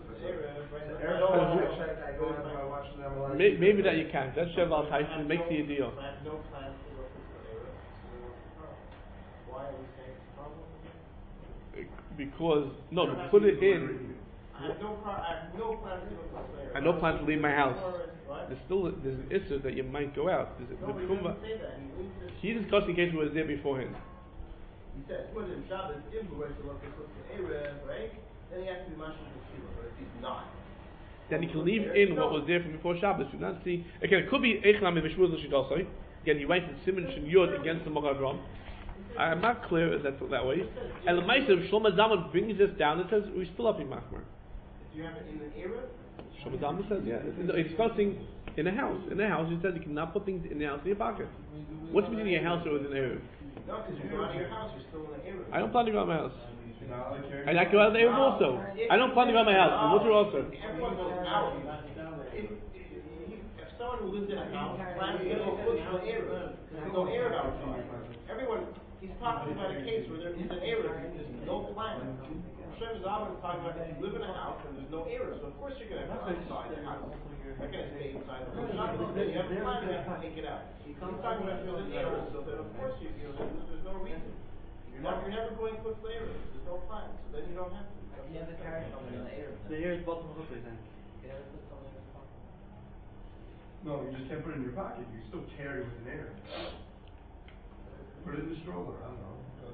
Maybe, maybe that you can. That's Sheval Tyson. It makes the deal. No plans to go for Eruv. Why are we saying it's a problem? Because no, to put it in. I have no pro- I have no plans to go for Eruv. I have no plans to leave my house. What? There's still there's an issue that you might go out. There's, No, the he kumva, doesn't say that. He he's leaves it. discussing the case where it was there beforehand. He says, put in Shabbos, if we're going to look at the Erev, right? Then he has to be mashal the tefillah. But if he's not, Then he can leave in what was there from before Shabbos. Do not see again. It could be Eichnam Mishmuz L'Shidosai. Again, he writes the Simon Shem Yod against the Magen Avraham. I'm not clear if that's that way. And the Ma'aser Shlomo Zalman brings this down. It says we still have to be machmer. if you have it in the Erev, Shlomo Zalman says yeah. It's discussing in a house. In a house, he says you cannot put things in the house in your pocket. What's between your house or an Erev? no, because you're out of your house, you're still in the Erev. I don't plan to go out of my house. And I go out of the Erev also. I don't plan to go out of my house. But what's your also? Everyone goes out. If, if, if someone who lives in a house plans to go put the Erev, there's no Erev outside. Everyone, he's talking about a case where there is an Erev, there's no plan. Shem Zalman is talking about if you live in a house and there's no Erev, so of course you're going to have to outside the house. You're not going to stay inside the house. You have a plan, you have to take it out. He's talking about if there's an Erev, so then of course you, you know, there's, there's no reason. You're never, you're never going to put the Erev. There's no plan, so then you don't have to. You have to carry something in the air. The air is bottom of the tank. You have to put something in the pocket. No, you just can't put it in your pocket, you still carry with an air. Put it in the stroller, I don't know.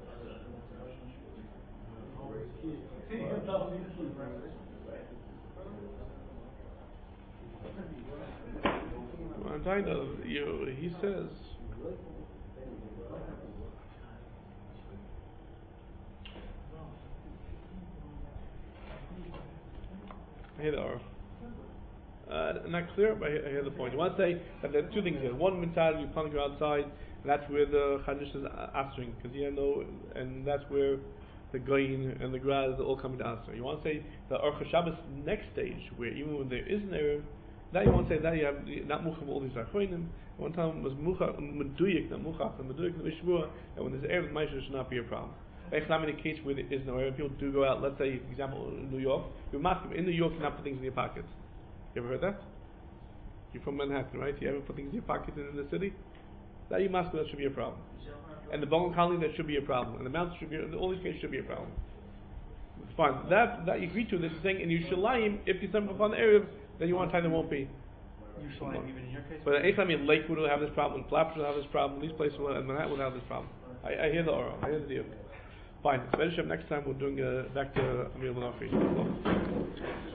Well, kind of, you, he says. Hey there. Uh, not clear, but I hear the point. You want to say that there are two things here. One mentality, you plan to go outside, and that's where the Chadish is answering, because you know, and that's where the Goyin and the Graz are all coming to answer. You want to say the Orcha Shabbos next stage, where even when there is an Erev, that you want to say that you have not Mucha all these Achroinim. One time was Mucha, Meduyik, not Mucha, and Meduyik, the Mishmua, and when there's an Erev, Maisha should not be a problem. It's not in a case where there is no Erev, people do go out, let's say, for example, in New York, you're masking, in New York, you not put things in your pockets. You ever heard that? You're from Manhattan, right? You ever put things in your pocket in the city? That you must that should be a problem. and the bone colony, that should be a problem. And the mountain should be, all these cases should be a problem. It's fine. That that you agree to. This is saying in Yerushalayim, if you stumble upon the Erev, then you want to tie them won't be. Yerushalayim, even in your case. But anytime in Lakewood will have this problem, Flappers will have this problem, these places will, and Manhattan will have this problem. I, I hear the oral. I hear the deal. Fine. Next time we're doing uh, back to Amir Manafi.